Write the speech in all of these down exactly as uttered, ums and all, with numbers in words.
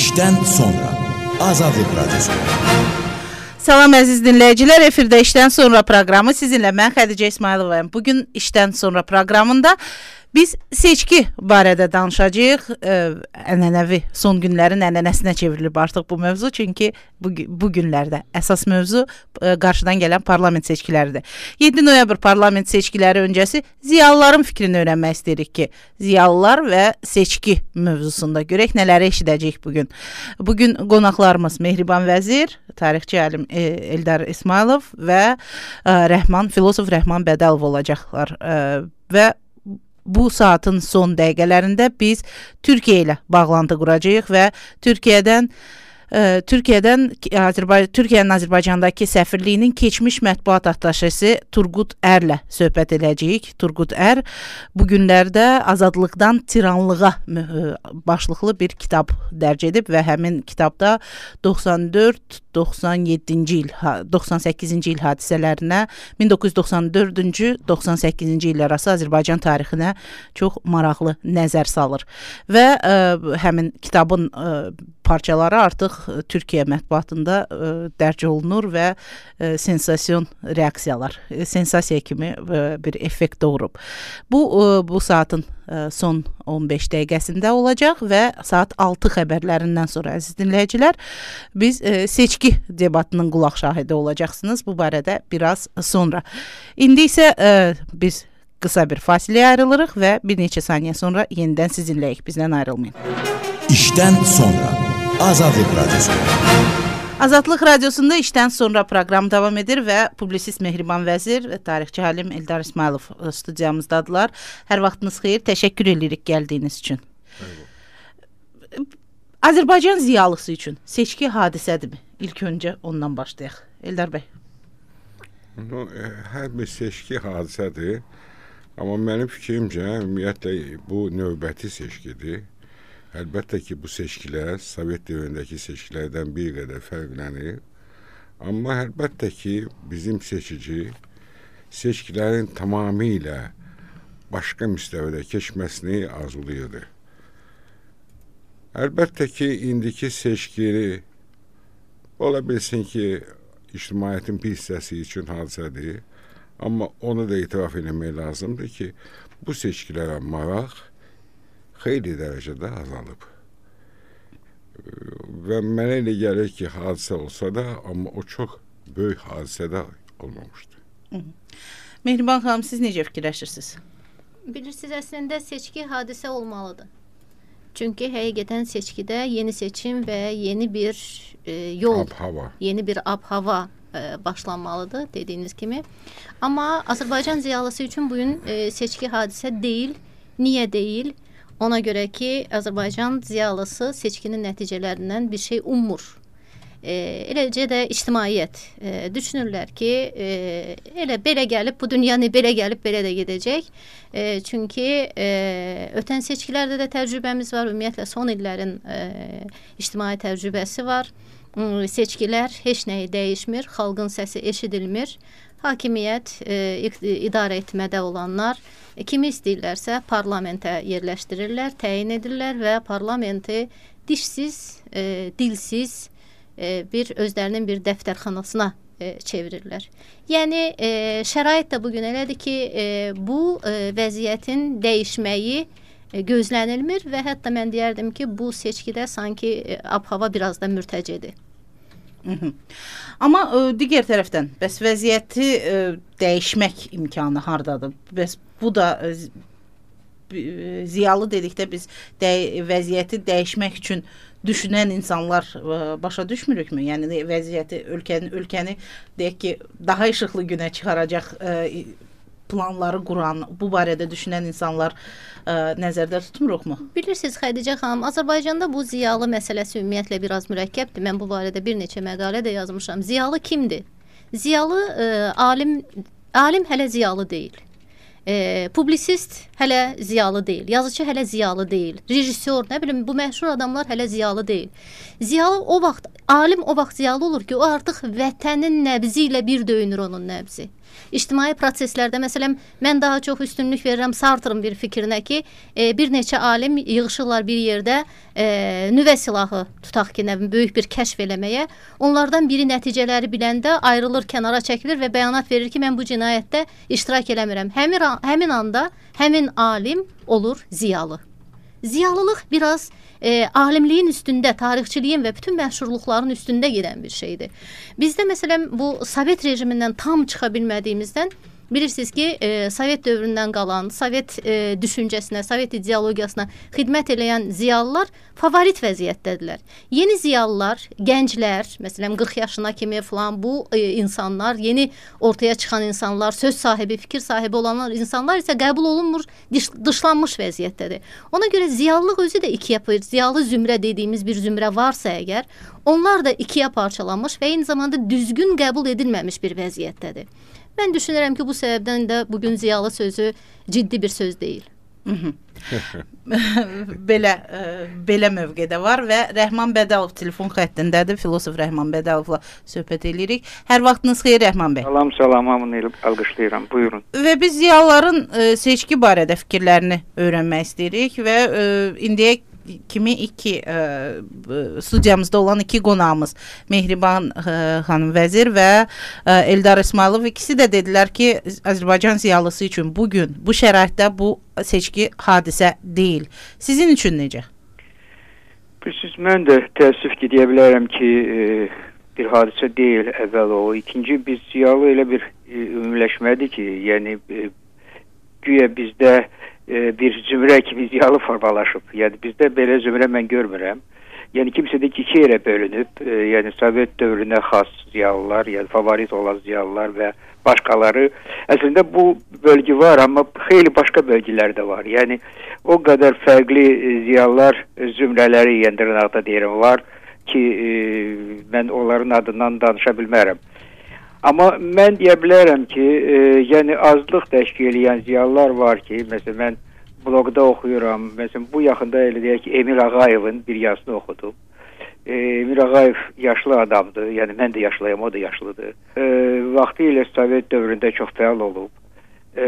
İşdən sonra Azadlıq Radyosu. Salam əziz dinləyicilər, efirdə İşdən Sonra proqramı sizinlə mən Xədicə İsmayılovayım. Bugün İşdən Sonra proqramında biz seçki barədə danışacağıq. Ənənəvi son günlərin ənənəsinə çevrilib artıq bu mövzu. Çünki bu, bu günlərdə əsas mövzu qarşıdan gələn parlament seçkiləridir. yeddi noyabr parlament seçkiləri öncəsi ziyalıların fikrini öyrənmək istəyirik ki, ziyalılar və seçki mövzusunda görək nələri eşidəcəyik bugün. Bugün qonaqlarımız Mehriban Vəzir, tarixçi alim Eldar İsmayılov və Rəhman, filosof Rəhman Bədəlov olacaqlar. Və bu saatın son dəqiqələrində biz Türkiyə ilə bağlantı quracağıq və Türkiyədən ə, Türkiyədən Azərbaycan Türkiyənin Azərbaycandakı səfirliyinin keçmiş mətbuat attaşesi Turqut Ərlə söhbət edəcəyik. Turqut Ər bu günlərdə azadlıqdan tiranlığa başlıqlı bir kitab dərc edib və həmin kitabda doxsan dörd doxsan yeddinci il, doxsan səkkizinci il hadisələrinə, min doqquz yüz doxsan dördüncü doxsan səkkizinci il arası Azərbaycan tarixinə çox maraqlı nəzər salır. Və ə, həmin kitabın ə, parçaları artıq Türkiyə mətbuatında ə, dərc olunur və ə, sensasyon reaksiyalar, ə, sensasiya kimi ə, bir effekt doğurub. Bu ə, bu saatın ə, son on beş dəqiqəsində olacaq və saat altı xəbərlərindən sonra əziz dinləyicilər biz ə, seçki debatının qulaq şahidi olacaqsınız bu barədə biraz sonra. İndi isə ə, biz qısa bir fasiləyə ayrılırıq və bir neçə saniyə sonra yenidən sizinləyik. Bizdən ayrılmayın. İşdən sonra Azadlıq Radyosu. Azadlıq Radyosunda İşdən Sonra proqram davam edir və publisist Mehriban Vəzir və tarixçi alim Eldar İsmayılov studiyamızdadılar. Hər vaxtınız xeyir, təşəkkür edirik gəldiyiniz üçün. Azərbaycan ziyalısı üçün seçki hadisədirmi? İlk öncə ondan başlayaq. Eldar bəy. No, hər bir seçki hadisədir. Amma mənim fikrimcə, ümumiyyətlə bu növbəti seçkidir. Əlbəttə ki, bu seçkilər Sovet dövründəki seçkilərdən bir qədər fərqlənir. Amma əlbəttə ki, bizim seçici seçkilərin tamamilə başqa müstəvidə keçməsini arzulayırdı. Əlbəttə ki, indiki seçkili ola bilsin ki, ictimaiyyətin bir hissəsi üçün hadisədir. Amma onu da etiraf etmək lazımdır ki, bu seçkilərə maraq xeyli dərəcədə azalıb. Və mənə elə gəlir ki, hadisə olsa da, amma o çox böyük hadisədə olmamışdır. Hı -hı. Mehriban xanım, siz necə fikirləşirsiniz? Bilirsiniz, əslində seçki hadisə olmalıdır. Çünki həqiqətən seçkidə yeni seçim və yeni bir e, yol, ab-hava. yeni bir ab-hava e, başlanmalıdır, dediyiniz kimi. Amma Azərbaycan ziyalısı üçün bugün e, seçki hadisə deyil. Niyə deyil? Ona görə ki, Azərbaycan ziyalısı seçkinin nəticələrindən bir şey ummur. E, eləcə də ictimaiyyət e, düşünürlər ki, e, elə belə gəlib, bu dünyanı belə gəlib, belə də gedəcək. E, çünki e, ötən seçkilərdə də təcrübəmiz var, ümumiyyətlə son illərin e, ictimai təcrübəsi var. E, seçkilər heç nəyi dəyişmir, xalqın səsi eşidilmir. Hakimiyyət, e, idarə etmədə olanlar e, kimi istəyirlərsə parlamentə yerləşdirirlər, təyin edirlər və parlamenti dişsiz, e, dilsiz e, bir özlərinin bir dəftərxanasına e, çevirirlər. Yəni e, şərait də bugün elədir ki, e, bu e, vəziyyətin dəyişməyi e, gözlənilmir və hətta mən deyərdim ki, bu seçkidə sanki e, ab-hava biraz da mürtəcedir. Hı -hı. Amma ə, digər tərəfdən, bəs vəziyyəti ə, dəyişmək imkanı hardadır? Bəs bu da ə, ziyalı dedikdə biz də, vəziyyəti dəyişmək üçün düşünən insanlar ə, başa düşmürükmü? Yəni vəziyyəti, ölkəni, ölkəni deyək ki, daha işıqlı günə çıxaracaq ə, planları quran, bu barədə düşünən insanlar ə, nəzərdə tutmuruqmu? Bilirsiniz Xədicə xanım, Azərbaycanda bu ziyalı məsələsi ümumiyyətlə biraz mürəkkəbdir. Mən bu barədə bir neçə məqalə də yazmışam. Ziyalı kimdir? Ziyalı ə, alim, alim hələ ziyalı deyil. E, publisist hələ ziyalı deyil. Yazıcı hələ ziyalı deyil. Rejissor, nə bilim, bu məşhur adamlar hələ ziyalı deyil. Ziyalı o vaxt, alim o vaxt ziyalı olur ki, o artıq vətənin nəbzi ilə bir döyünür onun nəbzi. İctimai proseslərdə, məsələn, mən daha çox üstünlük verirəm Sartre'ın bir fikrinə ki, e, bir neçə alim yığışırlar bir yerdə, e, nüvə silahı tutaq ki, nə bilim, böyük bir kəşf eləməyə, onlardan biri nəticələri biləndə ayrılır, kənara çəkilir və bəyanat verir ki, mən bu cinayətdə iştirak eləmirəm. Həmin, həmin anda həmin alim olur ziyalı. Ziyalılıq biraz e, alimliyin üstündə, tarixçiliyin və bütün məşhurluqların üstündə gedən bir şeydir. Bizdə məsələn bu Sovet rejimindən tam çıxa bilmədiyimizdən bilirsiniz ki, e, Sovet dövründən qalan, Sovet e, düşüncəsinə, Sovet ideologiyasına xidmət eləyən ziyalılar favorit vəziyyətdədirlər. Yeni ziyalılar, gənclər, məsələn qırx yaşına kimi falan bu e, insanlar, yeni ortaya çıxan insanlar, söz sahibi, fikir sahibi olanlar insanlar isə qəbul olunmur, dış, dışlanmış vəziyyətdədir. Ona görə ziyalılıq özü də ikiyə yapır. Ziyalı zümrə dediyimiz bir zümrə varsa əgər, onlar da ikiyə parçalanmış və eyni zamanda düzgün qəbul edilməmiş bir vəziyyətdədir. Mən düşünürəm ki, bu səbəbdən də bugün ziyalı sözü ciddi bir söz deyil. belə ə, belə mövqedə var və Rəhman Bədəlov telefon xəttindədir. Filosof Rəhman Bədəlovla söhbət edirik. Hər vaxtınız xeyir Rəhman bəy. Salam, salam, hamını alqışlayıram. Buyurun. Və biz ziyalıların ə, seçki barədə fikirlərini öyrənmək istəyirik və ə, indiyə kimi iki ə, studiyamızda olan iki qonağımız Mehriban ə, xanım vəzir və ə, Eldar İsmailov ikisi də dedilər ki, Azərbaycan ziyalısı üçün bugün bu şəraitdə bu seçki hadisə deyil. Sizin üçün necə? Siz mən də təəssüf ki, deyə bilərəm ki, e, bir hadisə deyil əvvəl o. İkinci, biz ziyalı elə bir e, ümumiləşmədi ki, yəni e, güya bizdə bir zümrə kimi ziyalı formalaşıb. Yəni bizdə belə zümrə mən görmürəm. Yəni kimsə də iki yerə bölünüb. E, yəni Sovet dövrünə xas ziyalılar, yəni favorit olan ziyalılar və başqaları. Əslində bu bölgü var, amma xeyli başqa bölgələr də var. Yəni o qədər fərqli ziyalılar zümrələri, yəni dırnaqda deyirəm, var ki, e, mən onların adından danışa bilmərəm. Amma mən deyə bilərəm ki, e, yəni azlıq təşkil edən ziyalılar var ki, məsələn mən blogda oxuyuram, məsələn bu yaxında elə deyək ki, Emir Ağayevin bir yazısını oxudum. E, Emir Ağayev yaşlı adamdır, yəni mən də yaşlıyam, o da yaşlıdır. E, vaxtı ilə Sovet dövründə çox fəal olub. E,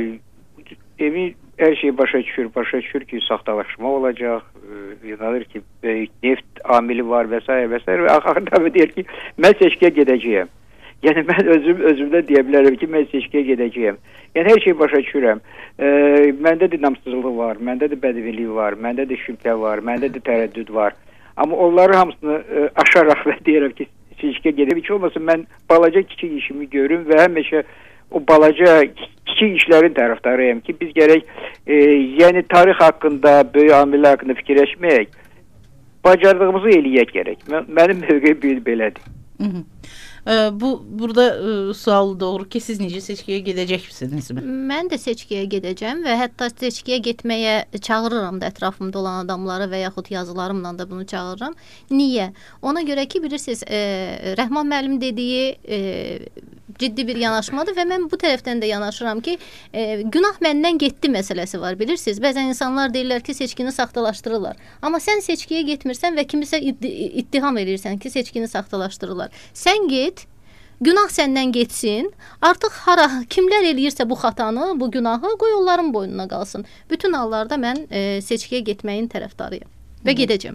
Emir hər şeyi başa düşür, başa düşür ki, saxtalaşma olacaq, e, inanır ki, böyük neft amili var və s. və s. və axırda deyir ki, mən seçkiyə gedəcəyəm. Yəni mən özüm özümdən deyə bilərəm ki, mən seçkiyə gedəcəyəm. Yəni hər şeyi başa düşürəm. E, məndə də namsızlıq var, məndə də bədəvilik var, məndə də şübhə var, məndə də tərəddüd var. Amma onları hamısını e, aşaraq və deyirəm ki, seçkiyə gedəm. Heç olmasın mən balaca kiçik işimi görüm və həmişə o balaca kiçik işlərin tərəfdarıyam ki, biz gərək e, yəni tarix haqqında, böyük amillər haqqında fikirləşməyək, bacardığımızı eləyək gərək. Mən, mənim mövqeyim belədir. Hı -hı. Bu burada ə, sual doğru ki, siz necə seçkiyə gedəcəksinizmi? Mən də seçkiyə gedəcəm və hətta seçkiyə getməyə çağırıram da ətrafımda olan adamları və yaxud yazılarımla da bunu çağırıram. Niyə? Ona görə ki, bilirsiniz, e, Rəhman müəllim dediyi e, ciddi bir yanaşmadır və mən bu tərəfdən də yanaşıram ki, e, günah məndən getdi məsələsi var, bilirsiniz. Bəzən insanlar deyirlər ki, seçkini saxtalaşdırırlar. Amma sən seçkiyə getmirsən və kimisə ittiham edirsən ki, seçkini saxtalaşdırırlar. Sən get, günah səndən getsin, artıq hara, kimlər eləyirsə bu xatanı, bu günahı, qoy onların boynuna qalsın. Bütün hallarda mən e, seçkiyə getməyin tərəfdarıyam və gedəcəm.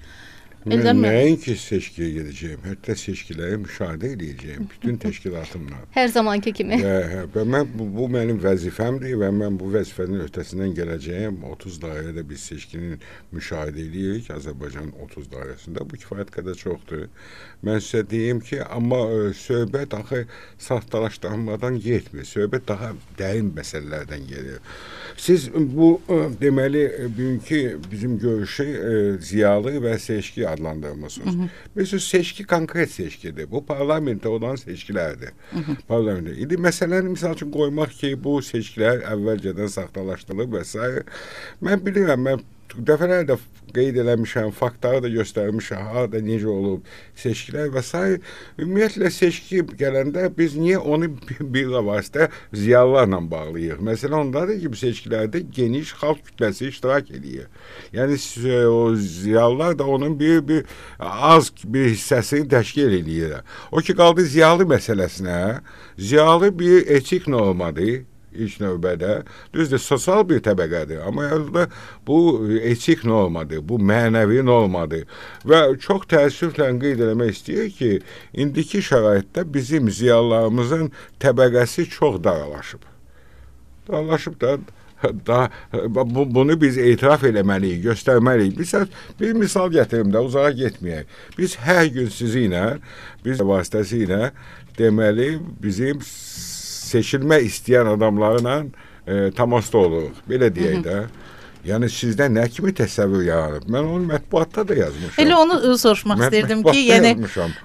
Mən nəinki seçkiyə gedəcəyim, hətta seçkiləri müşahidə edəcəyim, bütün təşkilatımla. Hər zamanki kimi. Və, və mən, bu, bu mənim vəzifəmdir və mən bu vəzifənin öhdəsindən gələcəyim. otuz dairədə biz seçkinin müşahidə edirik, Azərbaycan otuz dairəsində. Bu kifayət qədər çoxdur. Mən sizə deyim ki, amma ə, söhbət axı saxtalaşdırmadan getmir, söhbət daha dərin məsələlərdən gelir. Siz bu ə, deməli, bugünkü bizim görüşü ə, ziyalı və seçki adlandırmışsınız. Mesela seçki konkret seçkidir. Bu parlamentdə olan seçkilərdir. Parlamentdə. İndi məsələni misal üçün qoymaq ki, bu seçkilər əvvəlcədən saxtalaşdırılıb və s. Mən bilirəm, mən dəfələrlə qeyd eləmişəm, faktları da göstərmişəm, harada necə olub seçkilər və s. Ümumiyyətlə seçki gələndə biz niyə onu bir vasitə ziyalılarla bağlayıq? Məsələn, ondadır ki, bu seçkilərdə geniş xalq kütləsi iştirak edir. Yəni o ziyalılar da onun bir, bir az bir hissəsini təşkil edir. O ki, qaldı ziyalı məsələsinə, ziyalı bir etik normadır. ilk növbədə. Düzdür, sosial bir təbəqədir, amma yalnız bu etik normadır, bu mənəvi normadır və çox təəssüflə qeyd eləmək istəyir ki, indiki şəraitdə bizim ziyalılarımızın təbəqəsi çox daralaşıb. Daralaşıb da Da, bu, bunu biz etiraf eləməliyik, göstərməliyik. Biz, bir misal gətirim də, uzağa getməyək. Biz hər gün sizinlə, biz vasitəsilə deməli, bizim seçilmə istəyən adamlarla e, təmasda oluruq. Belə deyək də. Yəni sizdə nə kimi təsəvvür yaranıb? Mən onu mətbuatda da yazmışam. Elə onu ə, soruşmaq Mən istirdim ki, mətbuatda yəni yazmışam.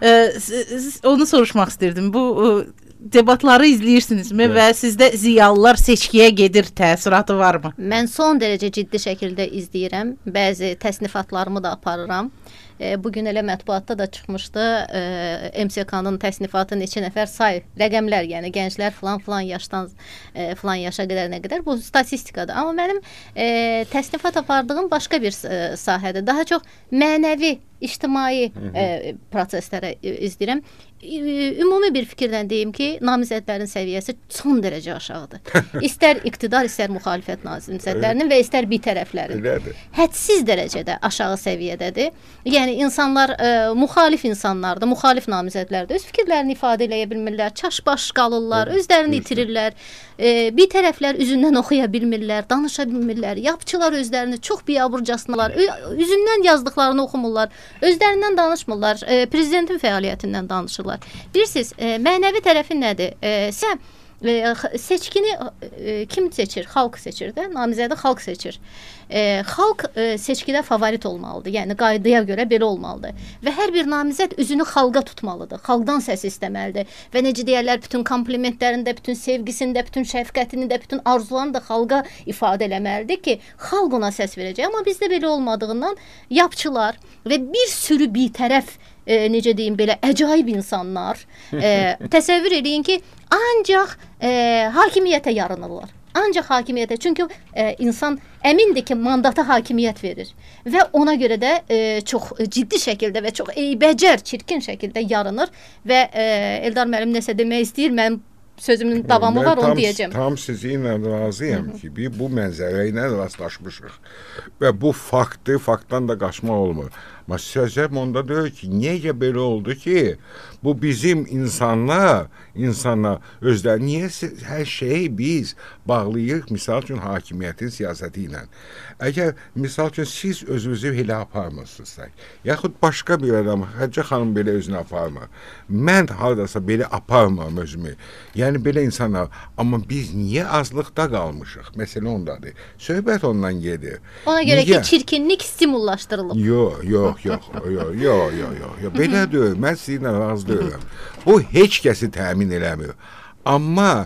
ə, onu soruşmaq istirdim. Bu ə, debatları izləyirsinizmi Evet. və sizdə ziyalılar seçkiyə gedir təəssüratı varmı? Mən son dərəcə ciddi şəkildə izləyirəm. Bəzi təsnifatlarımı da aparıram. E, bugün elə mətbuatda da çıxmışdı. E, M S K-nın təsnifatı neçə nəfər say, rəqəmlər, yəni gənclər falan falan yaşdan e, falan yaşa qədər nə qədər bu statistikadır. Amma mənim e, təsnifat apardığım başqa bir e, sahədir. Daha çox mənəvi, ictimai e, proseslərə e, izləyirəm. Ümumi bir fikirlə deyim ki, namizədlərin səviyyəsi son dərəcə aşağıdır. İstər iqtidar, istər müxalifət namizədlərinin və istər bir tərəflərin. Elədir. Hədsiz dərəcədə aşağı səviyyədədir. Yəni insanlar ə, müxalif insanlardır, müxalif namizədlərdir. Öz fikirlərini ifadə eləyə bilmirlər, çaşbaş qalırlar, Evet, özlərini düzdür. itirirlər. E, bir tərəflər üzündən oxuya bilmirlər, danışa bilmirlər. Yapçılar özlərini çox biabırcasınalar, üzündən yazdıqlarını oxumurlar, özlərindən danışmırlar, e, prezidentin fəaliyyətindən danışırlar. Bilirsiniz, e, mənəvi tərəfi nədir? E, sən e, seçkini e, kim seçir? Xalq seçir də, namizədi xalq seçir. E, xalq e, seçkidə favorit olmalıdır. Yəni qaydaya görə belə olmalıdır. Və hər bir namizəd üzünü xalqa tutmalıdır. Xalqdan səs istəməlidir. Və necə deyirlər, bütün komplimentlərində, bütün sevgisində, bütün şəfqətində, bütün arzularını da xalqa ifadə eləməlidir ki, xalq ona səs verəcək. Amma bizdə belə olmadığından yapçılar və bir sürü bir tərəf E, necə deyim belə əcaib insanlar e, təsəvvür eləyin ki, ancaq e, hakimiyyətə yaranırlar. Ancaq hakimiyyətə. Çünki e, insan əmindir ki, mandata hakimiyyət verir və ona görə də e, çox ciddi şəkildə və çox eybəcər, çirkin şəkildə yaranır və e, Eldar müəllim nəsə demək istəyir, mənim sözümün davamı Mən var, onu tam, deyəcəm. Tam sizinlə razıyam ki, biz bu mənzərə ilə rastlaşmışıq və bu faktı, faktdan da qaçmaq olmur. Amma sözüm onda deyir ki, niyə belə oldu ki, bu bizim insanlar, insanlar özləri, niyə hər şeyi biz bağlayırıq, misal üçün hakimiyyətin siyasəti ilə. Əgər, misal üçün, siz özünüzü elə aparmırsınızsa, yaxud başqa bir adam, Həcə xanım belə özünü aparmır, mən haradasa belə aparmam özümü, yəni belə insanlar, amma biz niyə azlıqda qalmışıq? Məsələ ondadır. Söhbət ondan gedir. Ona görə Niyə? ki, çirkinlik stimullaşdırılıb. Yox, yox, yox, yox, yox, yox, yox. Belə deyil, mən sizinlə razı deyirəm. Bu heç kəsi təmin eləmir. Amma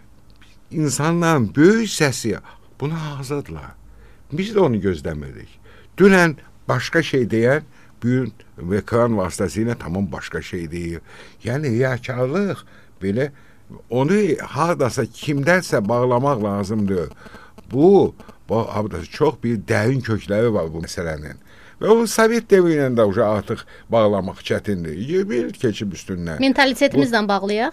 insanların böyük səsi buna hazırdılar. Biz də onu gözləmirdik. Dünən başqa şey deyən, bugün ekran vasitəsilə tamam başqa şey deyir. Yəni riyakarlıq belə onu hardasa kimdənsə bağlamaq lazımdır. Bu, bu çox bir dərin kökləri var bu məsələnin. Və o Sovet dövrü ilə də artıq bağlamaq çətindir. yirmi il keçib üstündən. Mentalitetimizlə bağlayaq.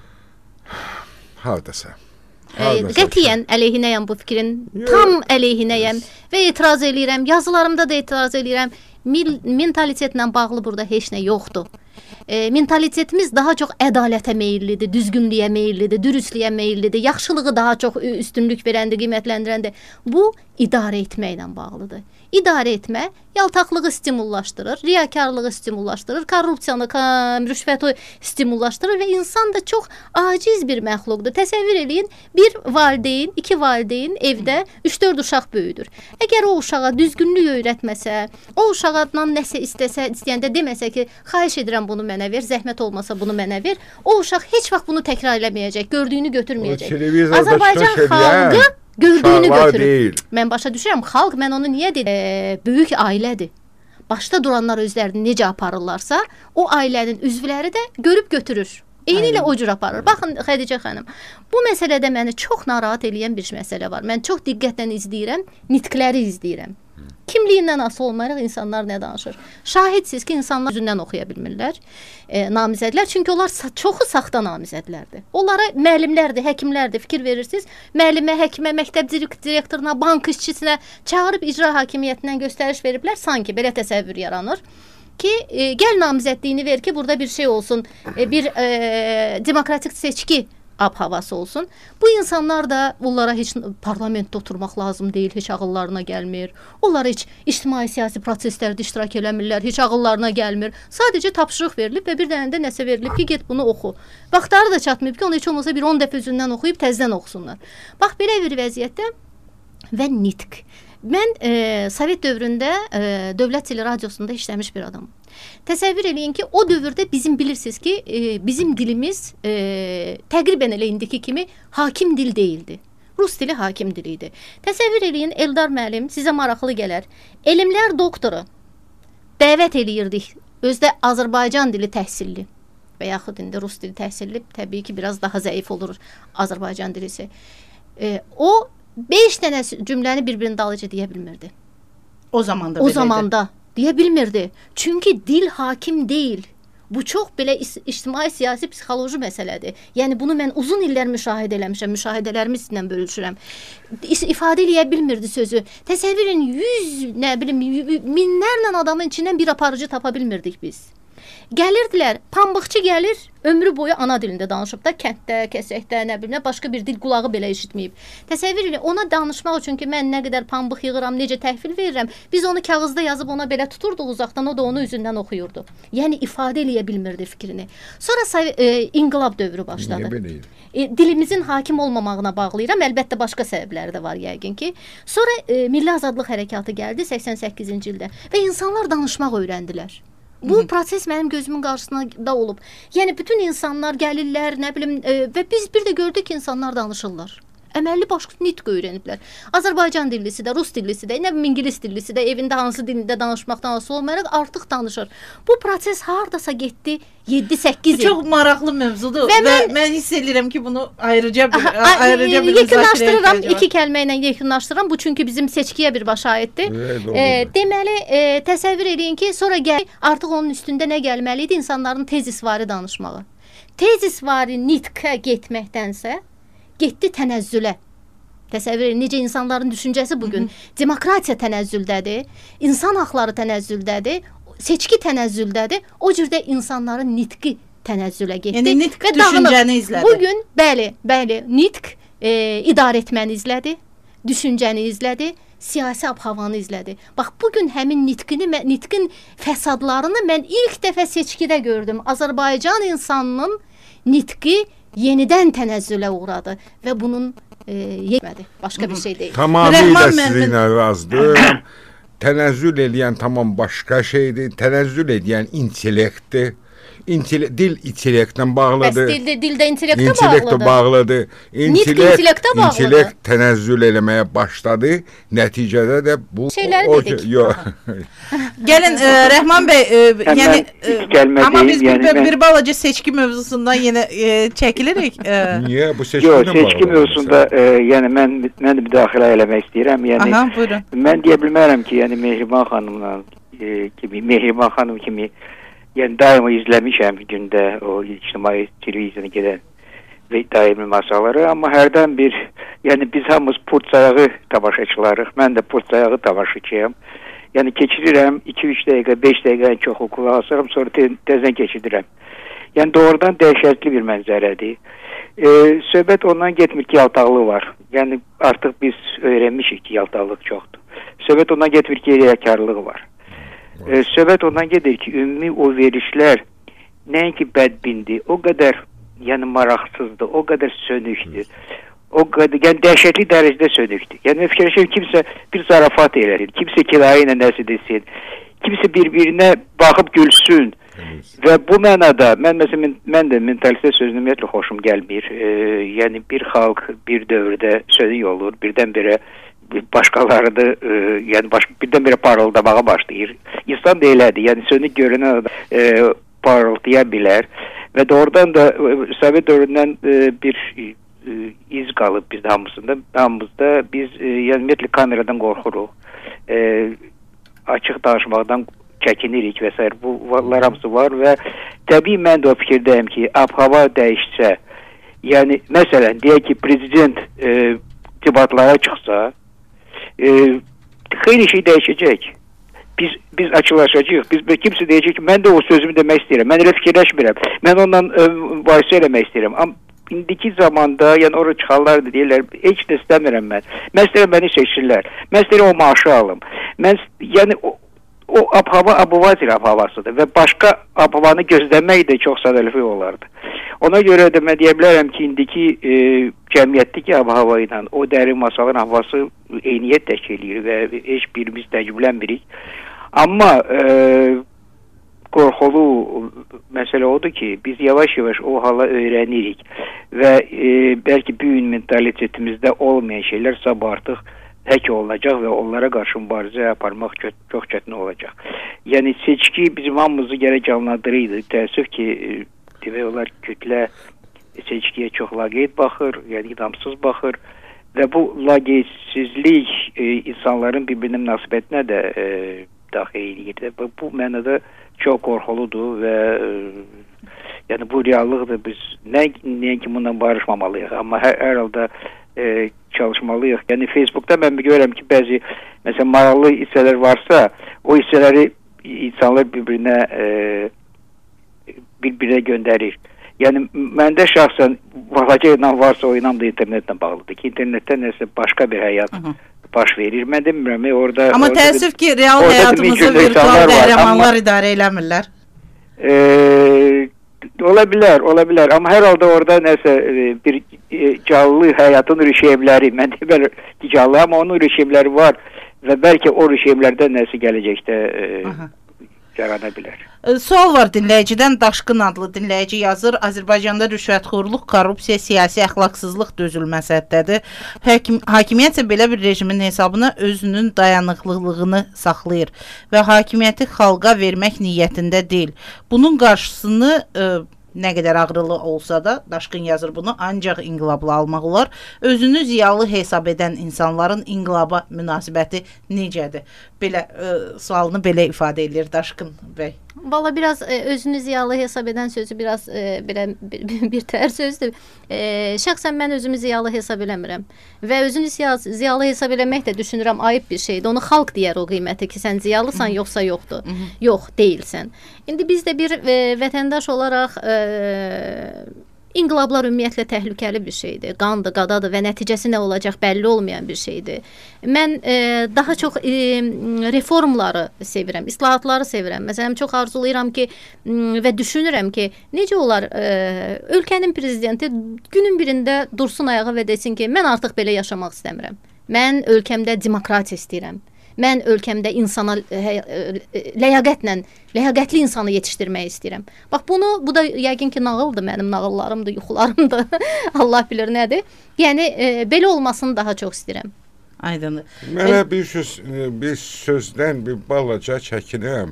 Hardasa. E, qətiyyən əleyhinəyəm bu fikrin. Yox. Tam əleyhinəyəm və etiraz eləyirəm. Yazılarımda da etiraz eləyirəm. Mil, mentalitetlə bağlı burada heç nə yoxdur. E, mentalitetimiz daha çox ədalətə meyillidir, düzgünlüyə meyillidir, dürüstlüyə meyillidir, yaxşılığı daha çox üstünlük verəndir, qiymətləndirəndir. Bu idarə etməklə bağlıdır. İdarə etmə yaltaqlığı stimullaşdırır, riyakarlığı stimullaşdırır, korrupsiyanı, rüşvəti stimullaşdırır və insan da çox aciz bir məxluqdur. Təsəvvür eləyin, bir valideyn, iki valideyn evdə üç dörd uşaq böyüdür. Əgər o uşağa düzgünlük öyrətməsə, o uşaqdan nəsə istəsə, istəyəndə deməsə ki, xahiş edirəm bunu mənə ver, zəhmət olmasa bunu mənə ver, o uşaq heç vaxt bunu təkrar eləməyəcək, gördüyünü götürməyəcək. Azərbaycan xalqı gördüyünü götürür. Deyil. Mən başa düşürəm, xalq, mən onu niyə dedim? E, böyük ailədir. Başda duranlar özlərini necə aparırlarsa, o ailənin üzvləri də görüb götürür. Eyni ilə o cür aparır. Baxın, Xədicə xanım, bu məsələdə məni çox narahat eləyən bir məsələ var. Mən çox diqqətlə izləyirəm, nitqləri izləyirəm. Kimliyindən asılı olmayaraq insanlar nə danışır? Şahidsiniz ki, insanlar üzündən oxuya bilmirlər e, namizədlər. Çünki onlar sa çoxu saxta namizədlərdir. Onlara müəllimlərdir, həkimlərdir, fikir verirsiniz. Müəllimə, həkimə, məktəb direktoruna, bank işçisinə çağırıb icra hakimiyyətindən göstəriş veriblər. Sanki belə təsəvvür yaranır ki, e, gəl namizədliyini ver ki, burada bir şey olsun, e, bir e, demokratik seçki ab-havası olsun. Bu insanlar da onlara heç parlamentdə oturmaq lazım deyil, heç ağıllarına gəlmir. Onlar heç ictimai-siyasi proseslərdə iştirak eləmirlər, heç ağıllarına gəlmir. Sadəcə tapşırıq verilib və bir dənə də nəsə verilib ki, get bunu oxu. Vaxtları da çatmayıb ki, onu heç olmasa bir on dəfə üzündən oxuyub təzdən oxusunlar. Bax, belə bir vəziyyətdə və nitq. Mən e, Sovet dövründə e, Dövlət Dili Radiosunda işləmiş bir adamım. Təsəvvür eləyin ki, o dövrdə bizim bilirsiniz ki, e, bizim dilimiz e, təqribən elə indiki kimi hakim dil deyildi. Rus dili hakim dili idi. Təsəvvür eləyin, Eldar müəllim sizə maraqlı gələr. Elmlər doktoru dəvət eləyirdik. Özdə Azərbaycan dili təhsilli və yaxud indi Rus dili təhsilli, təbii ki, biraz daha zəif olur Azərbaycan dilisi. E, o beş dənə cümləni bir-birinin dalıcı deyə bilmirdi. O zamanda O zamanda deyə bilmirdi. Çünki dil hakim deyil. Bu çox belə ictimai, siyasi, psixoloji məsələdir. Yəni bunu mən uzun illər müşahidə eləmişəm, müşahidələrimi sizinlə bölüşürəm. İfadə eləyə bilmirdi sözü. Təsəvvür edin, yüz, nə bilim, minlərlə adamın içindən bir aparıcı tapa bilmirdik biz. Gəlirdilər, pambıqçı gəlir, ömrü boyu ana dilində danışıb da, kənddə, kəsəkdə, nə bilim, başqa bir dil qulağı belə eşitməyib. Təsəvvür edin, ona danışmaq üçün ki, mən nə qədər pambıq yığıram, necə təhvil verirəm, biz onu kağızda yazıb ona belə tuturduq uzaqdan, o da onu üzündən oxuyurdu. Yəni ifadə eləyə bilmirdi fikrini. Sonra e, inqilab dövrü başladı. Niyə belə? E, dilimizin hakim olmamağına bağlayıram, əlbəttə başqa səbəbləri də var yəqin ki. Sonra e, Milli Azadlıq Hərəkatı gəldi səksən səkkizinci ildə və insanlar danışmaq öyrəndilər. Bu Hı-hı. proses mənim gözümün qarşısında olub. Yəni bütün insanlar gəlirlər, nə bilim, e, və biz bir də gördük ki, insanlar danışırlar. Əməlli başlı nitq öyrəniblər. Azərbaycan dillisi də, Rus dillisi də, nə bilim, İngilis dillisi də, evində hansı dildə danışmaqdan asılı olmayaraq artıq danışır. Bu proses hardasa getdi yeddi səkkiz il. Çox maraqlı mövzudur və, və mən, mən hiss edirəm ki, bunu ayrıca bir, aha, ayrıca bir yekunlaşdırıram, iki kəlmə ilə yekunlaşdırıram. Bu çünki bizim seçkiyə bir aiddir. Evet, e, deməli, e, təsəvvür edin ki, sonra gəl, artıq onun üstündə nə gəlməli idi? İnsanların tezisvari danışmağı. Tezisvari nitqə getməkdənsə getdi tənəzzülə. Təsəvvür edin, necə insanların düşüncəsi bugün. Hı -hı. Demokratiya tənəzzüldədir, insan haqları tənəzzüldədir, seçki tənəzzüldədir. O cürdə insanların nitqi tənəzzülə getdi. Yəni nitq düşüncəni izlədi. Bugün, bəli, bəli, nitq e, idarə etməni izlədi, düşüncəni izlədi, siyasi ab-havanı izlədi. Bax, bugün həmin nitqini, nitqin fəsadlarını mən ilk dəfə seçkidə gördüm. Azərbaycan insanının nitqi yenidən tənəzzülə uğradı və bunun e, yetmədi. Başqa bir şey deyil. Tamamilə sizinlə razıyam. Tənəzzül eləyən tamam başqa şeydir. Tənəzzül edən intellektdir. İntele dil intellektlə bağlıdır. Bəs dildə, dildə intellektə İntellekto bağlıdır. bağlıdır. Nitq intellektə bağlıdır. İntellekt tənəzzül eləməyə başladı. Nəticədə də bu şeyləri o, dedik. Yox. Gəlin e, Rəhman bəy, e, yəni e, amma biz bir, bir, bir balaca seçki mövzusundan yenə e, çəkilirik. E. Niyə bu seçki? Yox, seçki mövzusunda e, yəni mən mən də müdaxilə eləmək istəyirəm. Yəni Aha, buyurun. Mən deyə bilmərəm ki, yəni Mehriban xanımla e, kimi Mehriban xanım kimi yəni daima izləmişəm gündə o ictimai televizyona gedən və daimi masaları, amma hərdən bir, yəni biz hamımız purtsayağı tamaşaçılarıq, mən də purtsayağı tamaşaçıyam. Yəni keçirirəm iki üç dəqiqə, beş dəqiqə çox oxu alsam, sonra te təzən keçirirəm. Yəni doğrudan dəhşətli bir mənzərədir. E, söhbət ondan getmir ki, yaltaqlıq var. Yəni artıq biz öyrənmişik ki, yaltaqlıq çoxdur. Söhbət ondan getmir ki, riyakarlıq var. Ee, söhbət ondan gedir ki, ümumi o verişlər nəinki bədbindir, o qədər yəni maraqsızdır, o qədər sönükdür, o qədər, yəni dəhşətli dərəcədə sönükdür. Yəni fikirləşirəm, kimsə bir zarafat eləsin, kimsə kirayə ilə nəsə desin, kimsə bir-birinə baxıb gülsün və bu mənada, mən məsələn, mən də mentalitet sözünü ümumiyyətlə xoşum gəlmir. Ee, yəni bir xalq bir dövrdə sönük olur, birdən-birə başqaları da e, yəni baş, birdən-birə parıldamağa başlayır. İnsan da elədir. Yəni sönük görünən adam e, parıldaya bilər və doğrudan da e, Sovet dövründən e, bir e, iz qalıb biz hamısında. Hamımızda biz e, yəni ümumiyyətlə kameradan qorxuruq. E, açıq danışmaqdan çəkinirik və s. bunlar hamısı var və təbii mən də o fikirdəyim ki, ab-hava dəyişsə, yəni məsələn deyək ki, prezident e, debatlara çıxsa, e, xeyli şey dəyişəcək. Biz biz açılaşacağıq. Biz kimsə deyəcək ki, mən də o sözümü demək istəyirəm. Mən elə fikirləşmirəm. Mən ondan e, mübahisə eləmək istəyirəm. Amma indiki zamanda, yəni oraya çıxanlar da deyirlər, heç də istəmirəm mən. Mən istəyirəm məni seçirlər. Mən istəyirəm o maaşı alım. Mən yəni o, o ab-hava abuvatir ab-havasıdır və başqa ab-havanı gözləmək də çox sadəlfi olardı. Ona görə də mən deyə bilərəm ki, indiki e, cəmiyyətdəki ab-hava ilə o dərin masalın havası eyniyyət təşkil edir və heç birimiz təəccüblənmirik. Amma e, qorxulu məsələ odur ki, biz yavaş-yavaş o hala öyrənirik və e, bəlkə bu gün mentalitetімizdə olmayan şeylər sabah artıq hək olunacaq və onlara qarşı mübarizə aparmaq çox çətin olacaq. Yəni seçki bizim hamımızı gərək canlandırırdı. Təəssüf ki, demək olar kütlə seçkiyə çox laqeyd baxır, yəni idamsız baxır və bu laqeydsizlik e, insanların bir-birinin münasibətinə də e, daxil edir. Bu, bu mənada çox qorxuludur və e, yəni bu reallıqdır. Biz nə, nə ki bundan barışmamalıyıq, amma hər, hər halda e, çalışmalıyıq. Yəni Facebookda mən görürəm ki, bəzi məsələn maraqlı hissələr varsa, o hissələri insanlar bir-birinə e, bir-birinə göndərir. Yəni məndə şəxsən balaca inam varsa, o inam da internetlə bağlıdır ki, internetdə nəsə başqa bir həyat Hı -hı. baş verir. Mən demirəm, orada... Amma orada təəssüf bir, ki, real həyatımızı virtual qəhrəmanlar idarə eləmirlər. Eee Ola bilər, ola bilər. Amma hər halda orada nəsə bir e, canlı həyatın rejimləri, mən demirəm ki, canlı, amma onun rejimləri var və bəlkə o rejimlərdən nəsə gələcəkdə e, yarana bilər. E, sual var dinləyicidən, Daşqın adlı dinləyici yazır. Azərbaycanda rüşvətxorluq, korrupsiya, siyasi əxlaqsızlıq dözülməz həddədir. Hakim, hakimiyyət isə belə bir rejimin hesabına özünün dayanıqlılığını saxlayır və hakimiyyəti xalqa vermək niyyətində deyil. Bunun qarşısını e, nə qədər ağrılı olsa da, Daşqın yazır bunu, ancaq inqilabla almaq olar. Özünü ziyalı hesab edən insanların inqilaba münasibəti necədir? Belə e, sualını belə ifadə edir Daşqın bəy. Valla biraz e, özünü ziyalı hesab edən sözü biraz e, belə bir, bir, bir tər sözdür. E, şəxsən mən özümü ziyalı hesab eləmirəm. Və özünü ziyalı, ziyalı hesab eləmək də düşünürəm ayıb bir şeydir. Onu xalq deyər o qiyməti ki, sən ziyalısan yoxsa yoxdur. Hı -hı. Yox, deyilsən. İndi biz də bir e, vətəndaş olaraq e, İnqilablar ümumiyyətlə təhlükəli bir şeydir. Qandır, qadadır və nəticəsi nə olacaq bəlli olmayan bir şeydir. Mən e, daha çox e, reformları sevirəm, islahatları sevirəm. Məsələn, çox arzulayıram ki və düşünürəm ki, necə olar e, ölkənin prezidenti günün birində dursun ayağa və desin ki, mən artıq belə yaşamaq istəmirəm. Mən ölkəmdə demokratiya istəyirəm. Mən ölkəmdə insana ləyaqətlə, ləyaqətli insanı yetişdirmək istəyirəm. Bax bunu, bu da yəqin ki nağıldır, mənim nağıllarımdır, yuxularımdır. Allah bilir nədir. Yəni e, belə olmasını daha çox istəyirəm. Aydındır. Mənə bir söz, bir sözdən bir balaca çəkinirəm.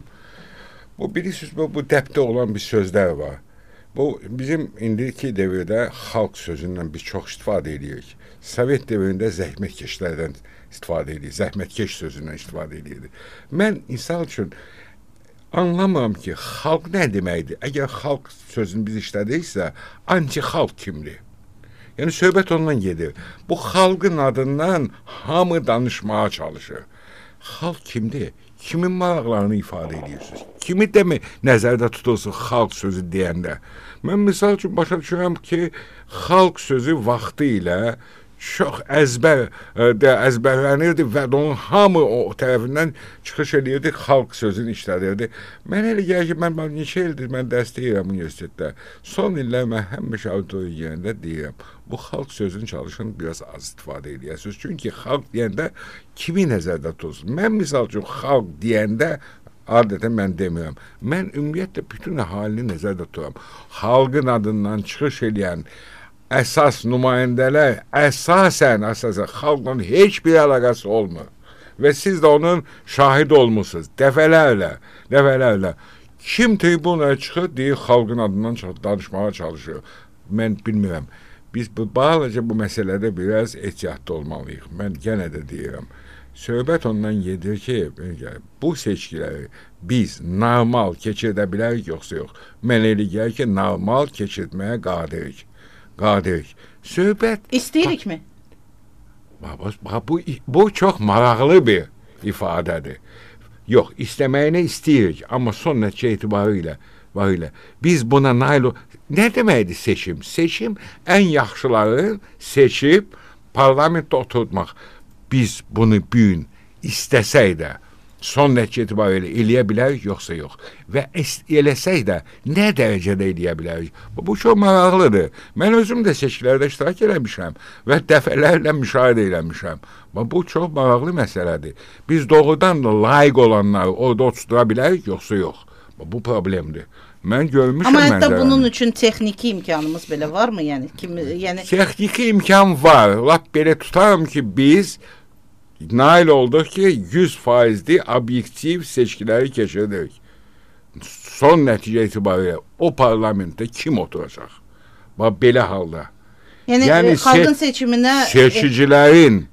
Bu bilirsiniz, bu, bu dəbdə olan bir sözlər var. Bu bizim indiki dövrdə xalq sözündən biz çox istifadə edirik. Sovet dövründə zəhmətkeşlərdən istifadə edir, zəhmətkeş sözündən istifadə edir. Mən insan üçün anlamıram ki, xalq nə deməkdir? Əgər xalq sözünü biz işlədiksə, anti-xalq kimdir? Yəni söhbət ondan gedir. Bu xalqın adından hamı danışmağa çalışır. Xalq kimdir? Kimin maraqlarını ifadə edirsiniz? Kimi demək nəzərdə tutulsun xalq sözü deyəndə? Mən misal üçün başa düşürəm ki, xalq sözü vaxtı ilə çox əzbər də əzbərlənirdi və onun hamı o tərəfindən çıxış edirdi, xalq sözünü işlədirdi. Mən elə gəlir ki, mən neçə ildir mən dəstəyirəm universitetdə. Son illər mən həmişə auditoriya yerində deyirəm, bu xalq sözünü çalışın biraz az istifadə edirsiniz. Çünki xalq deyəndə kimi nəzərdə tutulsun? Mən misal üçün xalq deyəndə adətən mən demirəm. Mən ümumiyyətlə bütün əhalini nəzərdə tuturam. Xalqın adından çıxış edən əsas nümayəndələr əsasən, əsasən xalqla heç bir əlaqəsi olmur. Və siz də onun şahid olmuşsunuz. Dəfələrlə, dəfələrlə. Kim tribunaya çıxır, deyir, xalqın adından danışmağa çalışır. Mən bilmirəm. Biz bu, balaca bu məsələdə biraz ehtiyatlı olmalıyıq. Mən yenə də deyirəm. söhbət ondan gedir ki, bu seçkiləri biz normal keçirdə bilərik, yoxsa yox. Mən elə gəlir ki, normal keçirtməyə qadirik. Qadirik. Söhbət... İstəyirikmi? Bu, bu çox maraqlı bir ifadədir. Yox, istəməyini istəyirik, amma son nəticə etibarı ilə, var ilə. Biz buna nail ol... Nə deməkdir seçim? Seçim ən yaxşıları seçib parlamentdə oturtmaq. Biz bunu bugün istəsək də son nəticə etibarı ilə eləyə bilərik, yoxsa yox. Və eləsək də nə dərəcədə eləyə bilərik? Bu çox maraqlıdır. Mən özüm də seçkilərdə iştirak eləmişəm və dəfələrlə müşahidə eləmişəm. Bu çox maraqlı məsələdir. Biz doğrudan da layiq olanları orada otuzdura bilərik, yoxsa yox. Bu problemdir. Mən görmüşəm Amma hətta mənzərəni. bunun üçün texniki imkanımız belə varmı? Yəni, kimi, yəni... Texniki imkan var. Lap belə tutarım ki, biz nail olduq ki, yüz faizli obyektiv seçkiləri keçirdik. Son nəticə itibarilə o parlamentdə kim oturacaq? Bax, belə halda. Yəni, yəni xalqın se seçiminə... Seçicilərin,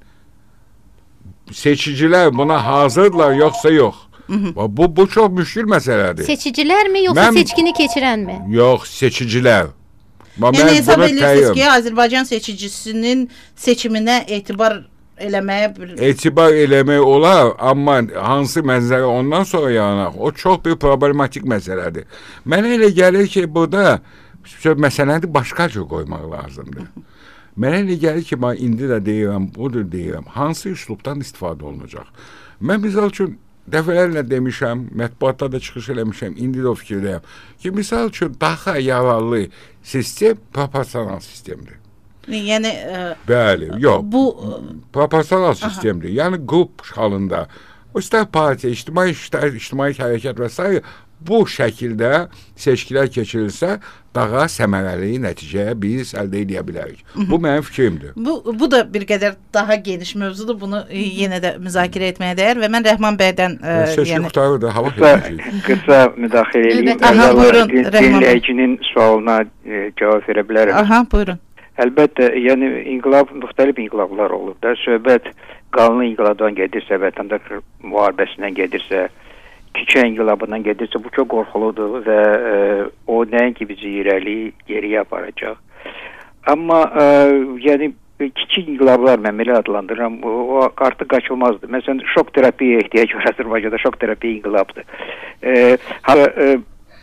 seçicilər buna hazırdılar, yoxsa yox? Bu, bu çox müşkül məsələdir. Seçicilərmi, yoxsa mən, seçkini keçirənmi? Yox, seçicilər. Ma, yəni, hesab edirsiniz ki, Azərbaycan seçicisinin seçiminə etibar eləməyə... Etibar eləmək olar, amma hansı mənzərə ondan sonra yaranaq, o çox bir problematik məsələdir. Mənə elə gəlir ki, burada məsələni başqa cür qoymaq lazımdır. Mənə elə gəlir ki, mən indi də deyirəm, budur deyirəm, hansı üslubdan istifadə olunacaq. Mən misal üçün dəfələrlə demişəm, mətbuatda da çıxış eləmişəm, indi də o fikirdəyəm ki, misal üçün daha yararlı sistem proporsional sistemdir. Yəni ə, bəli, yox. Bu proporsional sistemdir. Aha. Yəni qrup halında o istər partiya, ictimai işlər, ictimai hərəkət və s. bu şəkildə seçkilər keçirilsə, daha səmərəli nəticəyə biz əldə edə bilərik. Hı -hı. Bu mənim fikrimdir. Bu, bu da bir qədər daha geniş mövzudur. Bunu e, yenə də müzakirə etməyə dəyər və mən Rəhman bəydən e, seçki yəni qutarı da hava edəcəyik. Qısa müdaxilə edeyim. Aha, buyurun. Dinləyicinin sualına e, cavab verə bilərəm. Aha, buyurun. Əlbəttə, yəni inqilab, müxtəlif inqilablar olub da. Söhbət qanlı inqilabdan gedirsə, vətəndaş müharibəsindən gedirsə, Küçə inqilabından gedirsə, bu çox qorxuludur və e, o nəinki bizi irəli, geriyə aparacaq. Amma e, yəni kiçik inqilablar mən belə adlandırıram, o, o artıq qaçılmazdır. Məsələn, şok terapiyaya ehtiyac var Azərbaycanda, şok terapiya inqilabdır. E, ha, e,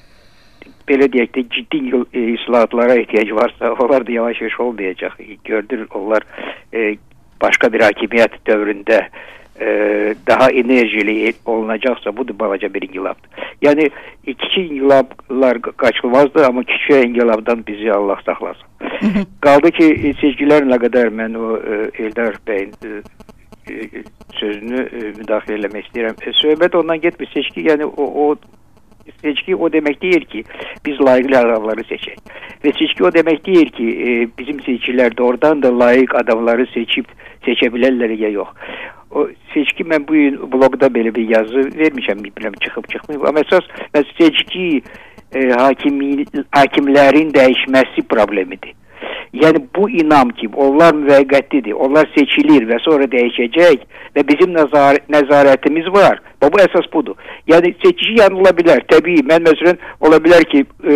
belə deyək də, ciddi e, islahatlara ehtiyac varsa, onlar da yavaş-yavaş olmayacaq. Gördür, onlar e, başqa bir hakimiyyət dövründə Ee, daha enerjili olunacaqsa, bu da balaca bir inqilabdır. Yəni, kiçik inqilablar qaçılmazdır, amma kiçik inqilabdan bizi Allah saxlasın. Qaldı ki, seçkilərlə qədər mən o e, Eldar bəyin e, e, sözünü e, müdaxilə eləmək istəyirəm. E, söhbət ondan getmir. Seçki, yəni o, o seçki o demək deyir ki, biz layiqli adamları seçək. Və seçki o demək deyir ki, e, bizim seçkilər doğrudan da layiq adamları seçib seçə bilərlər ya yox. O seçki, mən bu gün blogda belə bir yazı vermişəm, bilmirəm çıxıb çıxmayıb. Amma əsas seçki e, hakimi, hakimlərin dəyişməsi problemidir. Yəni bu inam ki, onlar müvəqqətidir, onlar seçilir və sonra dəyişəcək və bizim nəzar nəzarətimiz var. Bu, bu əsas budur. Yəni seçki yanıla bilər, təbii. Mən məsələn ola bilər ki, e,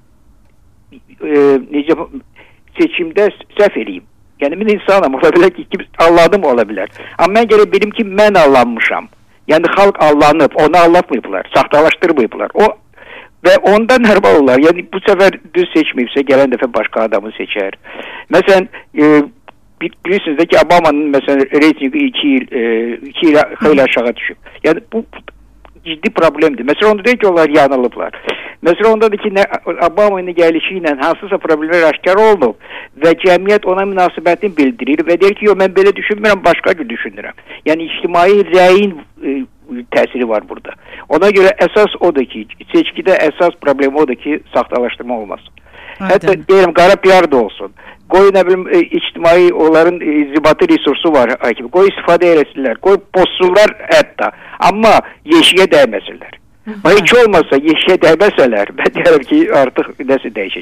e, necə seçimdə səhv eləyim. Yəni mən insanım, ola bilər ki, Allah'ım ola bilər. Amma mən gərək bilim ki, mən allanmışam. Yəni xalq allanıb, onu allatmayıblar, saxtalaşdırmayıblar. O və ondan hərba olurlar. Yəni bu səfər düz seçməyibsə, gələn dəfə başqa adamı seçər. Məsələn, e, bilirsiniz də ki, Obama'nın məsələn reytingi iki il, e, iki il xeyli aşağı düşüb. Yəni bu ciddi problemdir. Məsələn, onda deyir ki, onlar yanılıblar. Məsələn, ondadır ki, Obama'nın gəlişi ilə hansısa problemlər aşkar olunub və cəmiyyət ona münasibətini bildirir və deyir ki, yo, mən belə düşünmürəm, başqa cür düşünürəm. Yəni, ictimai rəyin e, təsiri var burada. Ona görə əsas odur ki, seçkidə əsas problem odur ki, saxtalaşdırma olmasın. Aynen. Hətta deyirəm, qara piyar da olsun. Qoy, nə bilim, e, ictimai onların e, zibatı resursu var, hakim. Qoy istifadə eləsinlər, qoy pozsunlar hətta. Amma yeşiyə dəyməsinlər. Ama hiç olmazsa yeşiyə dəyməsələr, mən deyirəm ki, artıq nəsə dəyişəcək.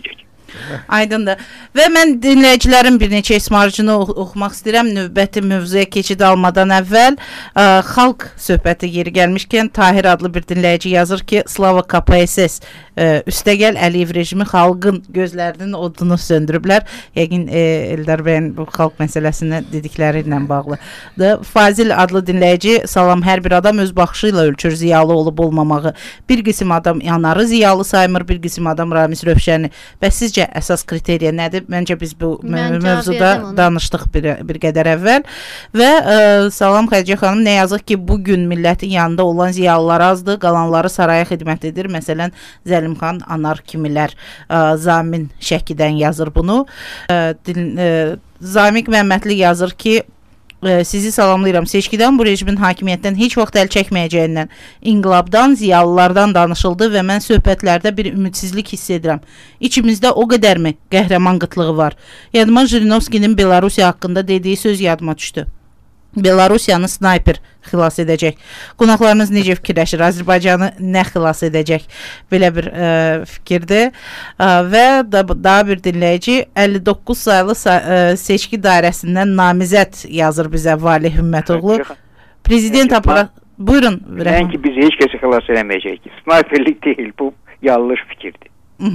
Aydındır. Və mən dinləyicilərin bir neçə ismarıcını oxumaq istəyirəm. Növbəti mövzuya keçid almadan əvvəl ə, xalq söhbəti yeri gəlmişkən Tahir adlı bir dinləyici yazır ki, Slava K P S S ə, üstəgəl Əliyev rejimi xalqın gözlərinin odunu söndürüblər. Yəqin e, Eldar bəyin bu xalq məsələsinə dedikləri ilə bağlıdır. Fazil adlı dinləyici, salam, hər bir adam öz baxışı ilə ölçür ziyalı olub olmamağı. Bir qism adam yanarı ziyalı saymır, bir qism adam Ramiz Rövşəni. Bəs sizcə əsas kriteriya nədir? Məncə biz bu Mən mövzuda danışdıq bir, bir qədər əvvəl. Və ə, salam Xədicə xanım, nə yazıq ki, bugün millətin yanında olan ziyalılar azdır, qalanları saraya xidmət edir. Məsələn, Zəlimxan Anar kimilər ə, Zamin Şəkidən yazır bunu. Ə, dil, ə, Zamiq Məmmədli yazır ki, sizi salamlayıram. Seçkidən bu rejimin hakimiyyətdən heç vaxt əl çəkməyəcəyindən, inqilabdan, ziyalılardan danışıldı və mən söhbətlərdə bir ümidsizlik hiss edirəm. İçimizdə o qədərmi qəhrəman qıtlığı var? Yadıma Jirinovskinin Belarusiya haqqında dediyi söz yadıma düşdü. Belarusiyanı snayper xilas edəcək. Qonaqlarınız necə fikirləşir? Azərbaycanı nə xilas edəcək? Belə bir ə, fikirdir. Ə, və da, daha bir dinləyici əlli doqquz saylı ə, seçki dairəsindən namizəd yazır bizə Valih Hümmətoğlu. Prezident aparat... Buyurun. Rəhəm ki, biz heç kəsi xilas eləməyəcək. Snayperlik deyil, bu yanlış fikirdir.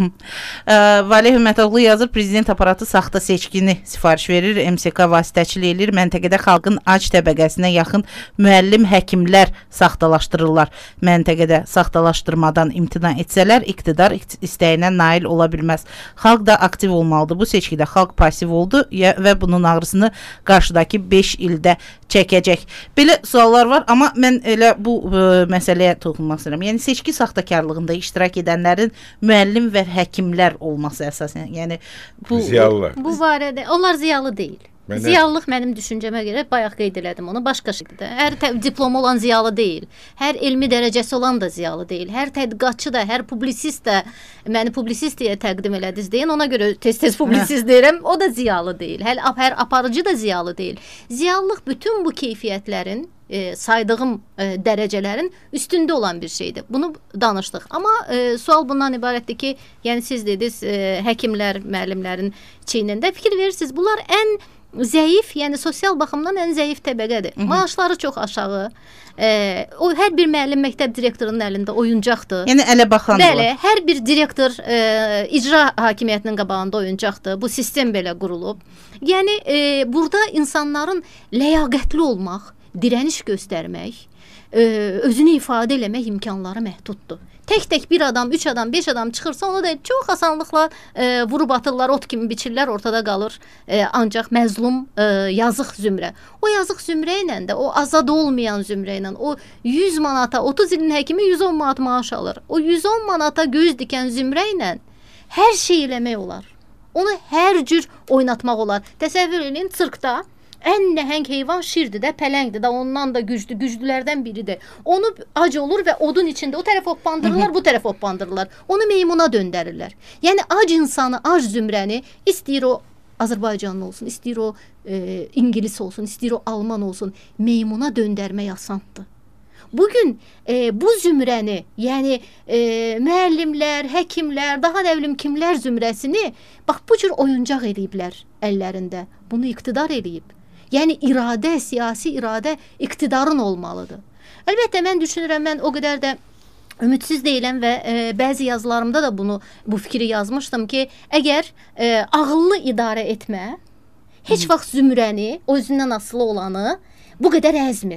Valih Hümmətoğlu yazır, prezident aparatı saxta seçkini sifariş verir, M S K vasitəçilik edir, məntəqədə xalqın ac təbəqəsinə yaxın müəllim, həkimlər saxtalaşdırırlar. Məntəqədə saxtalaşdırmadan imtina etsələr, iqtidar istəyinə nail ola bilməz. Xalq da aktiv olmalıdır. Bu seçkidə xalq pasiv oldu və bunun ağrısını qarşıdakı beş ildə çəkəcək. Belə suallar var, amma mən elə bu ə, məsələyə toxunmaq istəyirəm. Yəni seçki saxtakarlığında iştirak edənlərin müəllim və həkimlər olması əsasən. Yəni bu ziyalılar. Bu barədə onlar ziyalı deyil. Mənə... Ziyalılıq mənim düşüncəmə görə bayaq qeyd elədim onu başqa şəkildə. Hər diplomu olan ziyalı deyil. Hər elmi dərəcəsi olan da ziyalı deyil. Hər tədqiqatçı da, hər publisist də məni publisist deyə təqdim elədiniz deyin. Ona görə tez-tez publisist deyirəm. O da ziyalı deyil. Hər, hər aparıcı da ziyalı deyil. Ziyalılıq bütün bu keyfiyyətlərin E, saydığım e, dərəcələrin üstündə olan bir şeydir. Bunu danışdıq. Amma e, sual bundan ibarətdir ki, yəni siz dediniz, e, həkimlər, müəllimlərin çiynində fikir verirsiniz. Bunlar ən zəif, yəni sosial baxımdan ən zəif təbəqədir. Hı -hı. Maaşları çox aşağı. E, o hər bir müəllim məktəb direktorunun əlində oyuncaqdır. Yəni ələ baxandır. Bəli, hər bir direktor e, icra hakimiyyətinin qabağında oyuncaqdır. Bu sistem belə qurulub. Yəni e, burada insanların ləyaqətli olmaq, dirəniş göstərmək, e, özünü ifadə eləmək imkanları məhduddur. Tək-tək bir adam, üç adam, beş adam çıxırsa onu da çox asanlıqla e, vurub atırlar, ot kimi biçirlər, ortada qalır. E, ancaq məzlum, e, yazıq zümrə. O yazıq zümrə ilə də, o azad olmayan zümrə ilə, o yüz manata, otuz ilin həkimi yüz on manat maaş alır. O yüz on manata göz dikən zümrə ilə hər şey eləmək olar. Onu hər cür oynatmaq olar. Təsəvvür edin, sirkda ən nəhəng heyvan şirdir də, pələngdir də, ondan da güclü, güclülərdən biridir. Onu ac olur və odun içində o tərəf hoppandırırlar, bu tərəf hoppandırırlar. Onu meymuna döndərirlər. Yəni ac insanı, ac zümrəni, istəyir o Azərbaycanlı olsun, istəyir o e, İngilis olsun, istəyir o Alman olsun, meymuna döndərmək asandır. Bugün e, bu zümrəni, yəni e, müəllimlər, həkimlər, daha nə bilim kimlər zümrəsini bax bu cür oyuncaq eləyiblər əllərində. Bunu iqtidar eləyib. Yəni iradə, siyasi iradə iqtidarın olmalıdır. Əlbəttə mən düşünürəm, mən o qədər də ümidsiz deyiləm və e, bəzi yazılarımda da bunu, bu fikri yazmışdım ki, əgər e, ağıllı idarə etmə heç vaxt zümrəni, özündən asılı olanı bu qədər əzmir.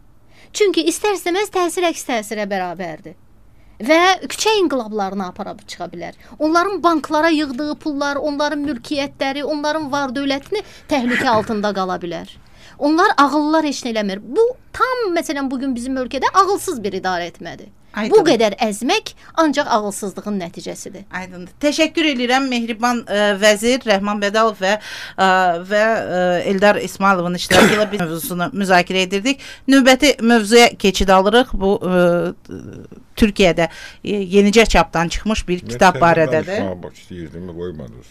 Çünki istər-istəməz təsir əks təsirə bərabərdir. Və küçə inqilablarına aparıb çıxa bilər. Onların banklara yığdığı pullar, onların mülkiyyətləri, onların var dövlətini təhlükə altında qala bilər. Onlar ağıllılar heç nə eləmir. Bu tam məsələn bugün bizim ölkədə ağılsız bir idarə etmədir. Aydın. Bu qədər əzmək ancaq ağılsızlığın nəticəsidir. Aydındır. Təşəkkür edirəm Mehriban ə, vəzir Rəhman Bədalov və ə, və ə, Eldar İsmayılovun iştirakı ilə biz mövzusunu müzakirə edirdik. Növbəti mövzuya keçid alırıq. Bu ə, Türkiyədə ə, yenicə çapdan çıxmış bir kitab barədədir. Mən bax istəyirdim, qoymadınız.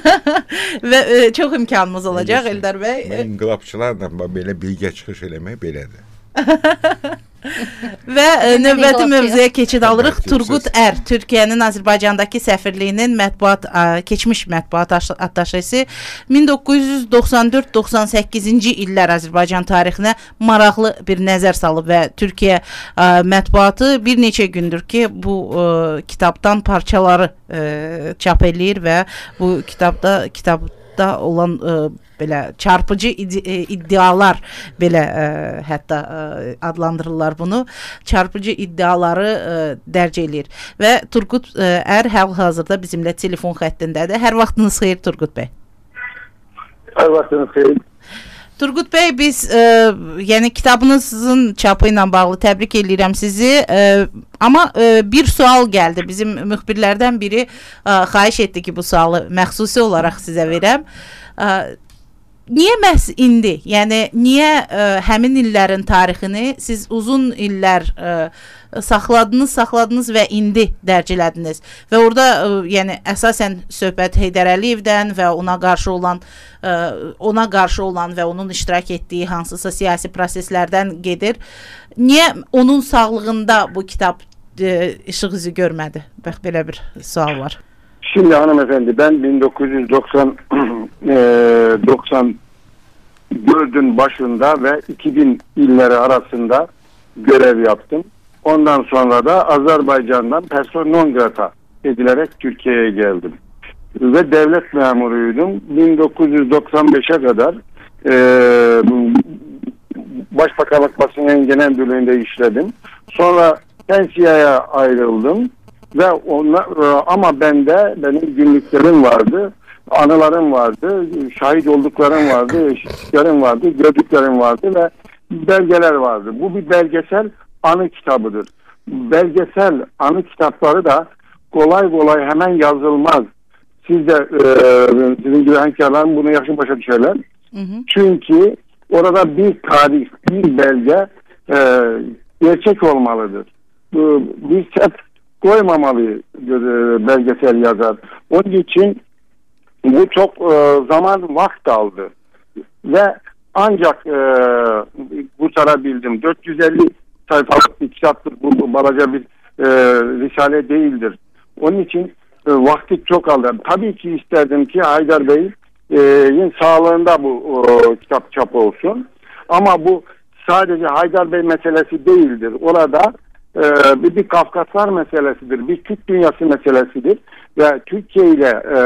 Və ə, çox imkanımız olacaq Eldar bəy. Mən inqilabçılarla belə bilgə çıxış eləmək belədir. Və e, növbəti mövzuya keçid alırıq. Turqut Ər, Türkiyənin Azərbaycandakı səfirliyinin mətbuat ə, keçmiş mətbuat attaşesi min doqquz yüz doxsan dörd doxsan səkkizinci illər Azərbaycan tarixinə maraqlı bir nəzər salıb və Türkiyə ə, mətbuatı bir neçə gündür ki, bu ə, kitabdan parçaları ə, çap eləyir və bu kitabda kitabda olan ə, belə çarpıcı iddialar belə ə, hətta ə, adlandırırlar bunu. Çarpıcı iddiaları ə, dərc eləyir. Və Turqut ə, Ər hal-hazırda bizimlə telefon xəttindədir. Hər vaxtınız xeyir Turqut bəy. Hər vaxtınız xeyir. Turqut bəy, biz ə, yəni kitabınızın çapı ilə bağlı təbrik eləyirəm sizi. Ə, amma ə, bir sual gəldi. Bizim müxbirlərdən biri ə, xahiş etdi ki, bu sualı məxsusi olaraq sizə verəm. Ə, Niyə məhz indi? Yəni niyə ə, həmin illərin tarixini siz uzun illər ə, saxladınız, saxladınız və indi dərc elədiniz? Və orada ə, yəni əsasən söhbət Heydər Əliyevdən və ona qarşı olan ə, ona qarşı olan və onun iştirak etdiyi hansısa siyasi proseslərdən gedir. Niyə onun sağlığında bu kitab ə, işıq üzü görmədi? Bax belə bir sual var. Şimdi hanımefendi, ben bin dokuz yüz doksan dördün başında ve iki bin illeri arasında görev yaptım. Ondan sonra da Azerbaycan'dan persona non grata edilerek Türkiye'ye geldim. Ve devlet memuruydum. bin dokuz yüz doksan beşe kadar e, Başbakanlık Basın Yayın Genel Müdürlüğü'nde işledim. Sonra Pensiyaya ayrıldım. Ve onlar, ama bende benim günlüklerim vardı, anılarım vardı, şahit olduklarım vardı, eşitliklerim vardı, gördüklerim vardı ve belgeler vardı. Bu bir belgesel anı kitabıdır. Belgesel anı kitapları da kolay kolay hemen yazılmaz. Siz de e, sizin gibi hemkarlarım bunu yakın başa düşerler. Hı hı. Çünkü orada bir tarih, bir belge e, gerçek olmalıdır. Biz hep koymamalı belgesel yazar. Onun için bu çok e, zaman vakit aldı. Ve ancak e, kurtarabildim. dört yüz elli sayfalık bir kitaptır. Bu, bu balaca bir e, risale değildir. Onun için e, vakti çok aldı. Tabii ki isterdim ki Haydar Bey'in e, sağlığında bu e, kitap çap olsun. Ama bu sadece Haydar Bey meselesi değildir. Orada Ee, bir, bir Kafkaslar meselesidir, bir Türk dünyası meselesidir ve Türkiye ile e,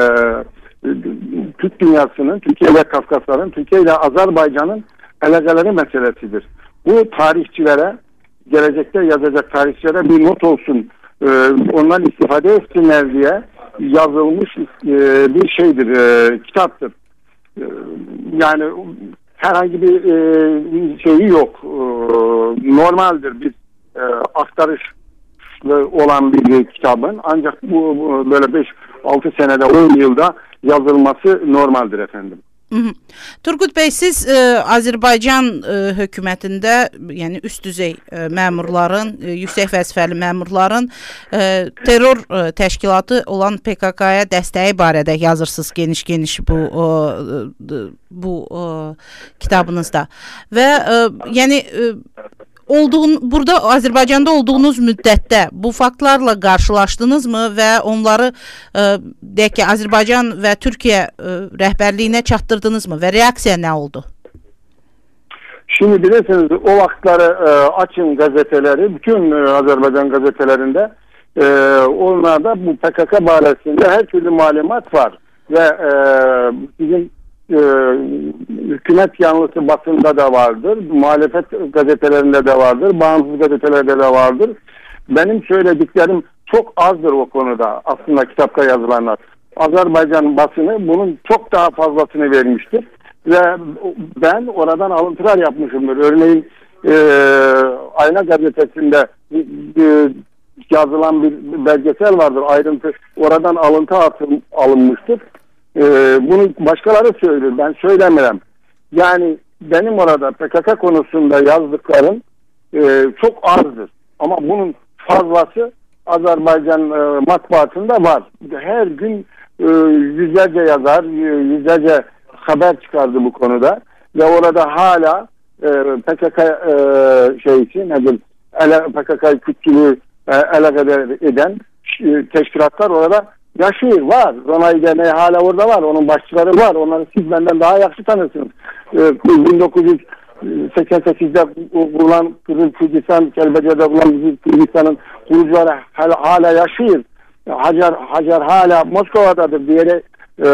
Türk dünyasının, Türkiye ile Kafkasların, Türkiye ile Azerbaycan'ın alakaları meselesidir. Bu tarihçilere, gelecekte yazacak tarihçilere bir not olsun, e, ondan istifade etsinler diye yazılmış e, bir şeydir, e, kitaptır. E, yani herhangi bir e, şeyi yok, e, normaldir bir E, aktarışlı olan bir kitabın, ancak bu, bu böyle beş altı senede on yılda yazılması normaldir efendim. Hı hı. Turqut bəy, siz e, Azərbaycan e, hökumətində, yəni üst düzey e, məmurların, e, yüksək vəzifəli məmurların e, terror e, təşkilatı olan P K K-ya dəstəyi barədə yazırsınız geniş-geniş bu e, bu e, kitabınızda. Və e, yəni e, Olduğun, burada Azərbaycanda olduğunuz müddətdə bu faktlarla qarşılaşdınızmı və onları e, deyək ki, Azərbaycan və Türkiyə e, rəhbərliyinə çatdırdınızmı və reaksiya nə oldu? Şimdi bilirsiniz, o vaxtları e, açın gazeteleri, bütün e, Azerbaycan gazetelerinde e, onlarda bu P K K barəsində her türlü malumat var ve e, bizim e, hükümet yanlısı basında da vardır, muhalefet gazetelerinde de vardır, bağımsız gazetelerde de vardır. Benim söylediklerim çok azdır o konuda, aslında kitapta yazılanlar. Azerbaycan basını bunun çok daha fazlasını vermiştir ve ben oradan alıntılar yapmışımdır. Örneğin e, Ayna gazetesinde e, yazılan bir belgesel vardır, ayrıntı, oradan alıntı atım, alınmıştır. E, bunu başkaları söylüyor, ben söylemiyorum. Yani benim orada P K K konusunda yazdıklarım e, çok azdır. Ama bunun fazlası Azerbaycan e, matbuatında var. Her gün e, yüzlerce yazar, yüzlerce haber çıkardı bu konuda. Ve orada hala e, P K K e, şeysi nedir? ele, P K K Kürtçülüğü e, ele kadar eden e, teşkilatlar orada yaşıyor, var. Ronay Derneği hala orada var. Onun başçıları var. Onları siz benden daha yakşı tanırsınız. E, bin dokuz yüz seksen sekizde kurulan Kızıl Kürtistan, Kelbece'de kurulan Kürtistan'ın kurucuları hala, hala yaşıyor. Hacer, Hacer hala Moskova'dadır. Diğeri e,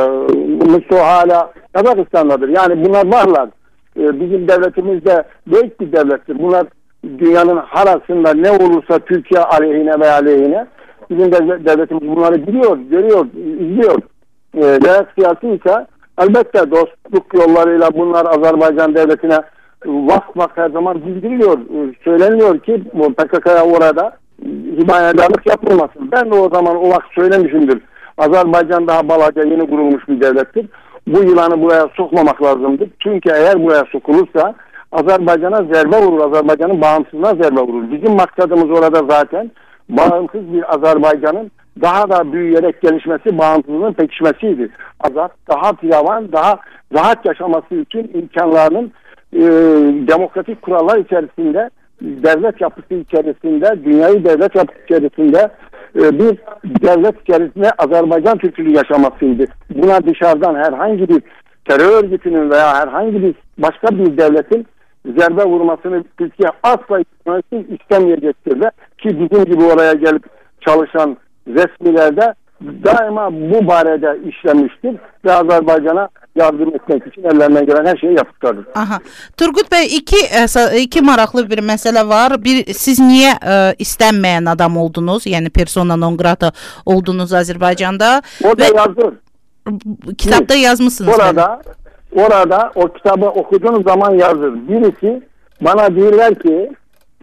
Mustafa hala Kazakistan'dadır. Yani bunlar varlar. E, bizim devletimiz de büyük bir devlettir. Bunlar dünyanın harasında ne olursa Türkiye aleyhine veya aleyhine bizim devletimiz bunları biliyor, görüyor, izliyor. E, Dayak siyasi ise elbette dostluk yollarıyla bunlar Azerbaycan devletine vak vak her zaman bildiriliyor. E, söyleniliyor ki bu P K K'ya orada himayedarlık yapılmasın. Ben de o zaman o vakit söylemişimdir. Azerbaycan daha balaca yeni kurulmuş bir devlettir. Bu yılanı buraya sokmamak lazımdır. Çünkü eğer buraya sokulursa Azerbaycan'a zerbe vurur. Azerbaycan'ın bağımsızlığına zerbe vurur. Bizim maksadımız orada zaten bağımsız bir Azerbaycan'ın daha da büyüyerek gelişmesi, bağımsızlığının pekişmesiydi. Azad daha piyavan, daha rahat yaşaması için imkanlarının e, demokratik kurallar içerisinde, devlet yapısı içerisinde, dünyayı devlet yapısı içerisinde e, bir devlet içerisinde Azerbaycan Türklüğü yaşamasıydı. Buna dışarıdan herhangi bir terör örgütünün veya herhangi bir başka bir devletin zerbe vurmasını Türkiye asla istemeyecektir de ki bizim gibi oraya gelip çalışan resmilerde daima bu barede işlemiştir ve Azerbaycan'a yardım etmek için ellerinden gelen her şeyi yaptılardır. Aha. Turgut Bey, iki iki maraqlı bir məsələ var. Bir, siz niye e, istenmeyen adam oldunuz? Yani persona non grata oldunuz Azerbaycan'da. O da yazdır. Kitapta yazmışsınız. Orada, beni. orada o kitabı okuduğunuz zaman yazır. Birisi bana diyorlar ki,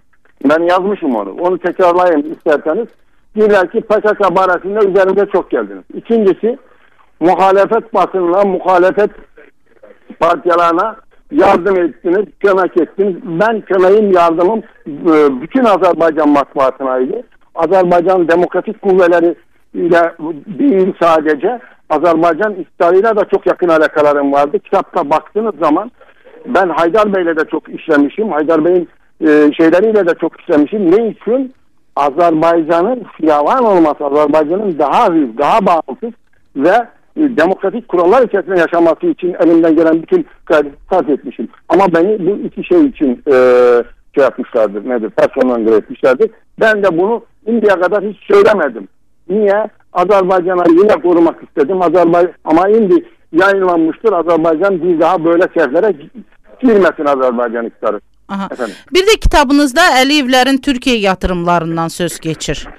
ben yazmışım onu. Onu tekrarlayayım isterseniz. Diyorlar ki P K K barasında üzerinde çok geldiniz. İkincisi, muhalefet basınına, muhalefet partiyalarına yardım ettiniz, kömek ettiniz. Ben kömeğim, yardımım bütün Azerbaycan matbuatınaydı. Azerbaycan demokratik kuvvetleri ile değil sadece, Azerbaycan iktidarıyla da çok yakın alakalarım vardı. Kitapta baktığınız zaman ben Haydar Bey'le de çok işlemişim. Haydar Bey'in e, şeyleriyle de çok işlemişim. Ne için? Azerbaycan'ın fiyavan olması, Azerbaycan'ın daha büyük, daha bağımsız ve e, demokratik kurallar içerisinde yaşaması için elimden gelen bütün gayret sarf etmişim. Ama beni bu iki şey için e, şey yapmışlardır, nedir, personel etmişlerdir. Ben de bunu şimdiye kadar hiç söylemedim. Niye? Azerbaycan'a yine korumak istedim. Azerbaycan, ama şimdi yayınlanmıştır. Azerbaycan bir daha böyle seflere girmesin Azerbaycan iktidarı. Aha. Bir de kitabınızda Əliyevlərin Türkiye yatırımlarından söz geçir.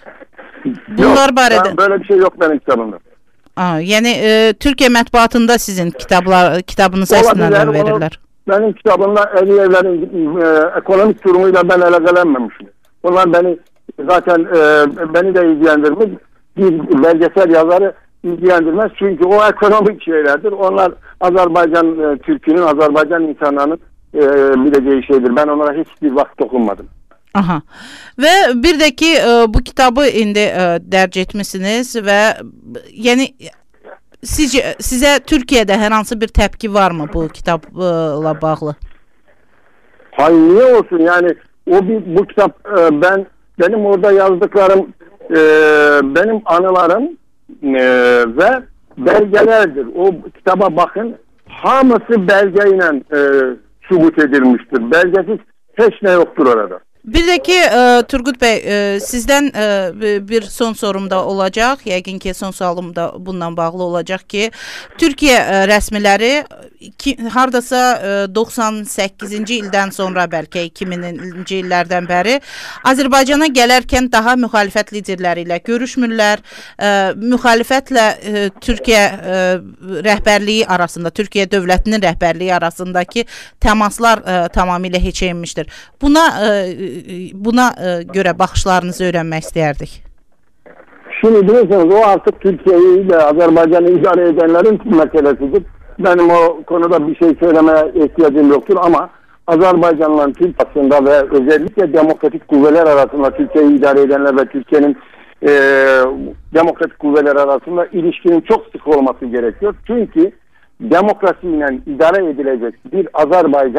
Bunlar yok, barədə böyle bir şey yok benim kitabımda. Aa, yani e, Türkiye matbuatında sizin kitaplar kitabınız əslində verirler. Benim kitabımda Əliyevlərin e, ekonomik durumuyla ben alakalanmamışım. Bunlar beni zaten e, beni de ilgilendirmiş. Bir belgesel yazarı ilgilendirmez. Çünkü o ekonomik şeylerdir. Onlar Azerbaycan e, Türk'ünün, Azerbaycan insanlarının e, bileceği şeydir. Ben onlara hiçbir vakit dokunmadım. Aha. Ve bir de ki e, bu kitabı indi e, derc etmişsiniz ve yani sizce size Türkiye'de her hansı bir tepki var mı bu kitapla bağlı? Hayır, niye olsun yani o bir bu kitap e, ben benim orada yazdıklarım e, benim anılarım e, ve belgelerdir. O kitaba bakın, hamısı belgeyle e, subut edilmiştir. Belgesiz hiç ne yoktur orada. Bir de ki e, Turgut Bey e, sizden e, bir son sorum da olacak. Yəqin ki son sualım da bundan bağlı olacak ki Türkiye e, rəsmiləri ki, hardasa e, doxsan səkkizinci ildən sonra bəlkə iki minci illərdən bəri Azərbaycana gələrkən daha müxalifət liderləri ilə görüşmürlər. E, müxalifətlə e, Türkiye e, rəhbərliyi arasında, Türkiye dövlətinin rəhbərliyi arasındakı təmaslar e, tamamilə heçə inmişdir. Buna e, buna göre baxışlarınızı öğrenmek isterdik. Şimdi bilirsiniz o artık Türkiye'yi ile Azerbaycan'ı idare edenlerin meselesidir. Benim o konuda bir şey söylemeye ihtiyacım yoktur ama Azerbaycan'la Türkiye arasında ve özellikle demokratik kuvvetler arasında Türkiye'yi idare edenler ve Türkiye'nin e, demokratik kuvvetler arasında ilişkinin çok sık olması gerekiyor. Çünkü demokrasiyle idare edilecek bir Azerbaycan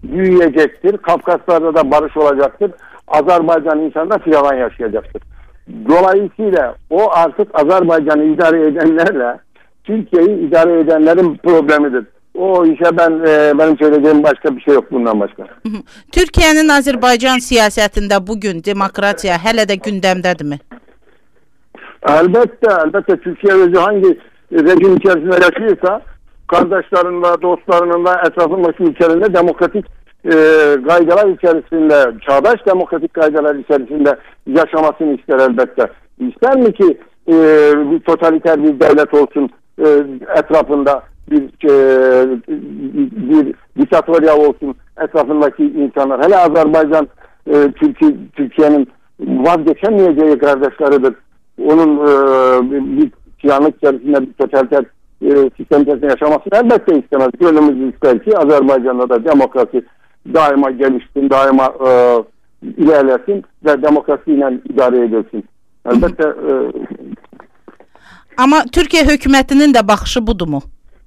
büyüyecektir. Kafkaslar'da da barış olacaktır. Azerbaycan insanı da filan yaşayacaktır. Dolayısıyla o artık Azerbaycan'ı idare edenlerle Türkiye'yi idare edenlerin problemidir. O işe ben e, benim söyleyeceğim başka bir şey yok bundan başka. Türkiye'nin Azerbaycan siyasetinde bugün demokrasiya hələ də gündəmdədirmi? Elbette, elbette Türkiye özü hangi rejim içerisinde yaşıyorsa kardeşlerinle, dostlarınınla, etrafındaki ülkelerinde demokratik e, gaydalar içerisinde, çağdaş demokratik gaydalar içerisinde yaşamasını ister elbette. İster mi ki e, bir totaliter bir devlet olsun, e, etrafında bir e, bir diktatörya olsun, etrafındaki insanlar. Hele Azerbaycan e, Türkiye, Türkiye'nin vazgeçemeyeceği kardeşleridir. Onun e, bir tiyanlık içerisinde bir totaliter e, sistem içerisinde yaşamasını elbette istemez. Gönlümüz ister ki Azerbaycan'da da demokrasi daima gelişsin, daima e, ilerlesin ve demokrasiyle idare edilsin. Elbette e, ama Türkiye hükümetinin de bakışı budur mu?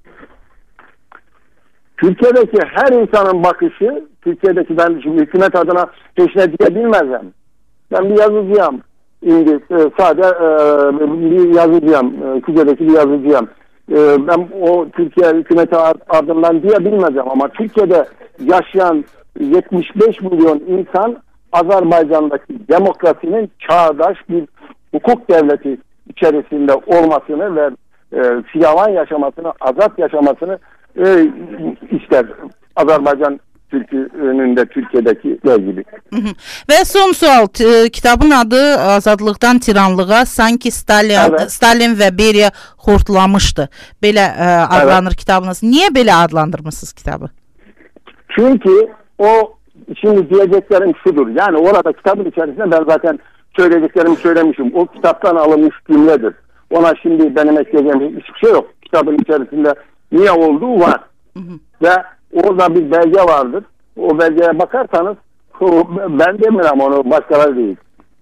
Türkiye'deki her insanın bakışı, Türkiye'deki ben şimdi hükümet adına peşine diyebilmezim. Ben bir yazıcıyım. Şimdi e, sadece e, bir yazıcıyım. E, Türkiye'deki bir yazıcıyım. E, ben o Türkiye hükümeti ardından diyebilmezim ama Türkiye'de yaşayan yetmiş beş milyon insan Azerbaycan'daki demokrasinin çağdaş bir hukuk devleti içerisinde olmasını ve e, fiyavan yaşamasını, azat yaşamasını e, ister. Azerbaycan Türk'ünün de Türkiye'deki ilgili. Ve son sual, kitabın adı Azadlıqdan Tiranlığa, sanki Stalin, evet. Stalin ve Beria hortlamıştı. Belə e, adlanır evet. Kitabınız. Niye böyle adlandırmışsınız kitabı? Çünkü o şimdi diyeceklerim şudur. Yani orada kitabın içerisinde ben zaten söylediklerimi söylemişim. O kitaptan alınmış cümledir. Ona şimdi benim ekleyeceğim hiçbir şey yok. Kitabın içerisinde niye olduğu var. Hı hı. Ve orada bir belge vardır. O belgeye bakarsanız ben demiyorum onu, başkaları değil.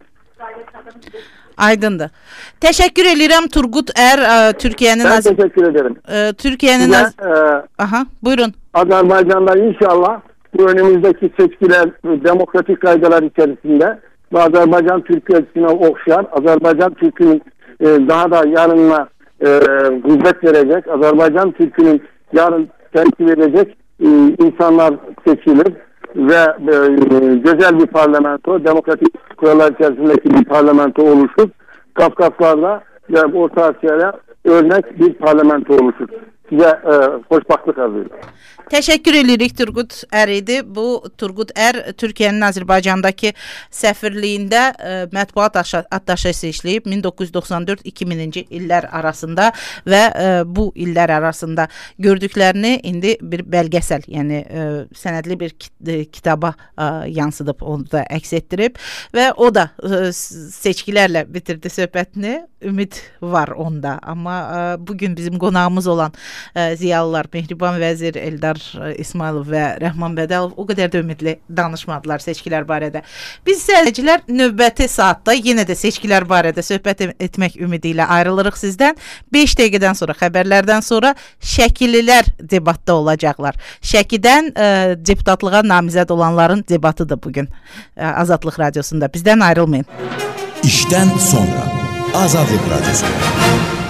Aydındır. Teşekkür ederim Turgut Er, Türkiye'nin... Ben teşekkür ederim. E, Türkiye'nin... Az... E, Aha, buyurun. Azerbaycan'da inşallah bu önümüzdeki seçkiler demokratik kaydalar içerisinde ve Azerbaycan Türkiye'sine okşar, Azerbaycan Türk'ünün e, daha da yarınına e, hizmet verecek, Azerbaycan Türk'ünün yarın temsil edecek e, insanlar seçilir ve e, güzel bir parlamento, demokratik kurallar içerisindeki bir parlamento oluşur. Kafkaslar'da ve Orta Asya'ya örnek bir parlamento oluşur. Size e, hoşbaxtlık arzuyorum. Teşekkür edirik Turgut Er idi. Bu Turgut Er Türkiye'nin Azərbaycandakı səfirliyində e, mətbuat attaşesi işləyib min doqquz yüz doxsan dörd iki minci illər arasında və e, bu illər arasında gördüklərini indi bir belgesel, yəni e, sənədli bir kit e, kitaba e, yansıdıb, onu da əks etdirib və o da e, seçkilərlə bitirdi söhbətini. Ümid var onda. Amma e, bugün bizim qonağımız olan e, ziyalılar Mehriban Vəzir, Eldar İsmailov və Rəhman Bədəlov o qədər də ümidli danışmadılar seçkilər barədə. Biz seyircilər növbəti saatda yenə də seçkilər barədə söhbət etmək ümidi ilə ayrılırıq sizdən. beş dəqiqədən sonra, xəbərlərdən sonra Şəkililər debatda olacaqlar. Şəkidən e, deputatlığa namizəd olanların debatıdır bugün e, Azadlıq Radiosunda. Bizdən ayrılmayın. İşdən sonra Azadlıq Radiosu.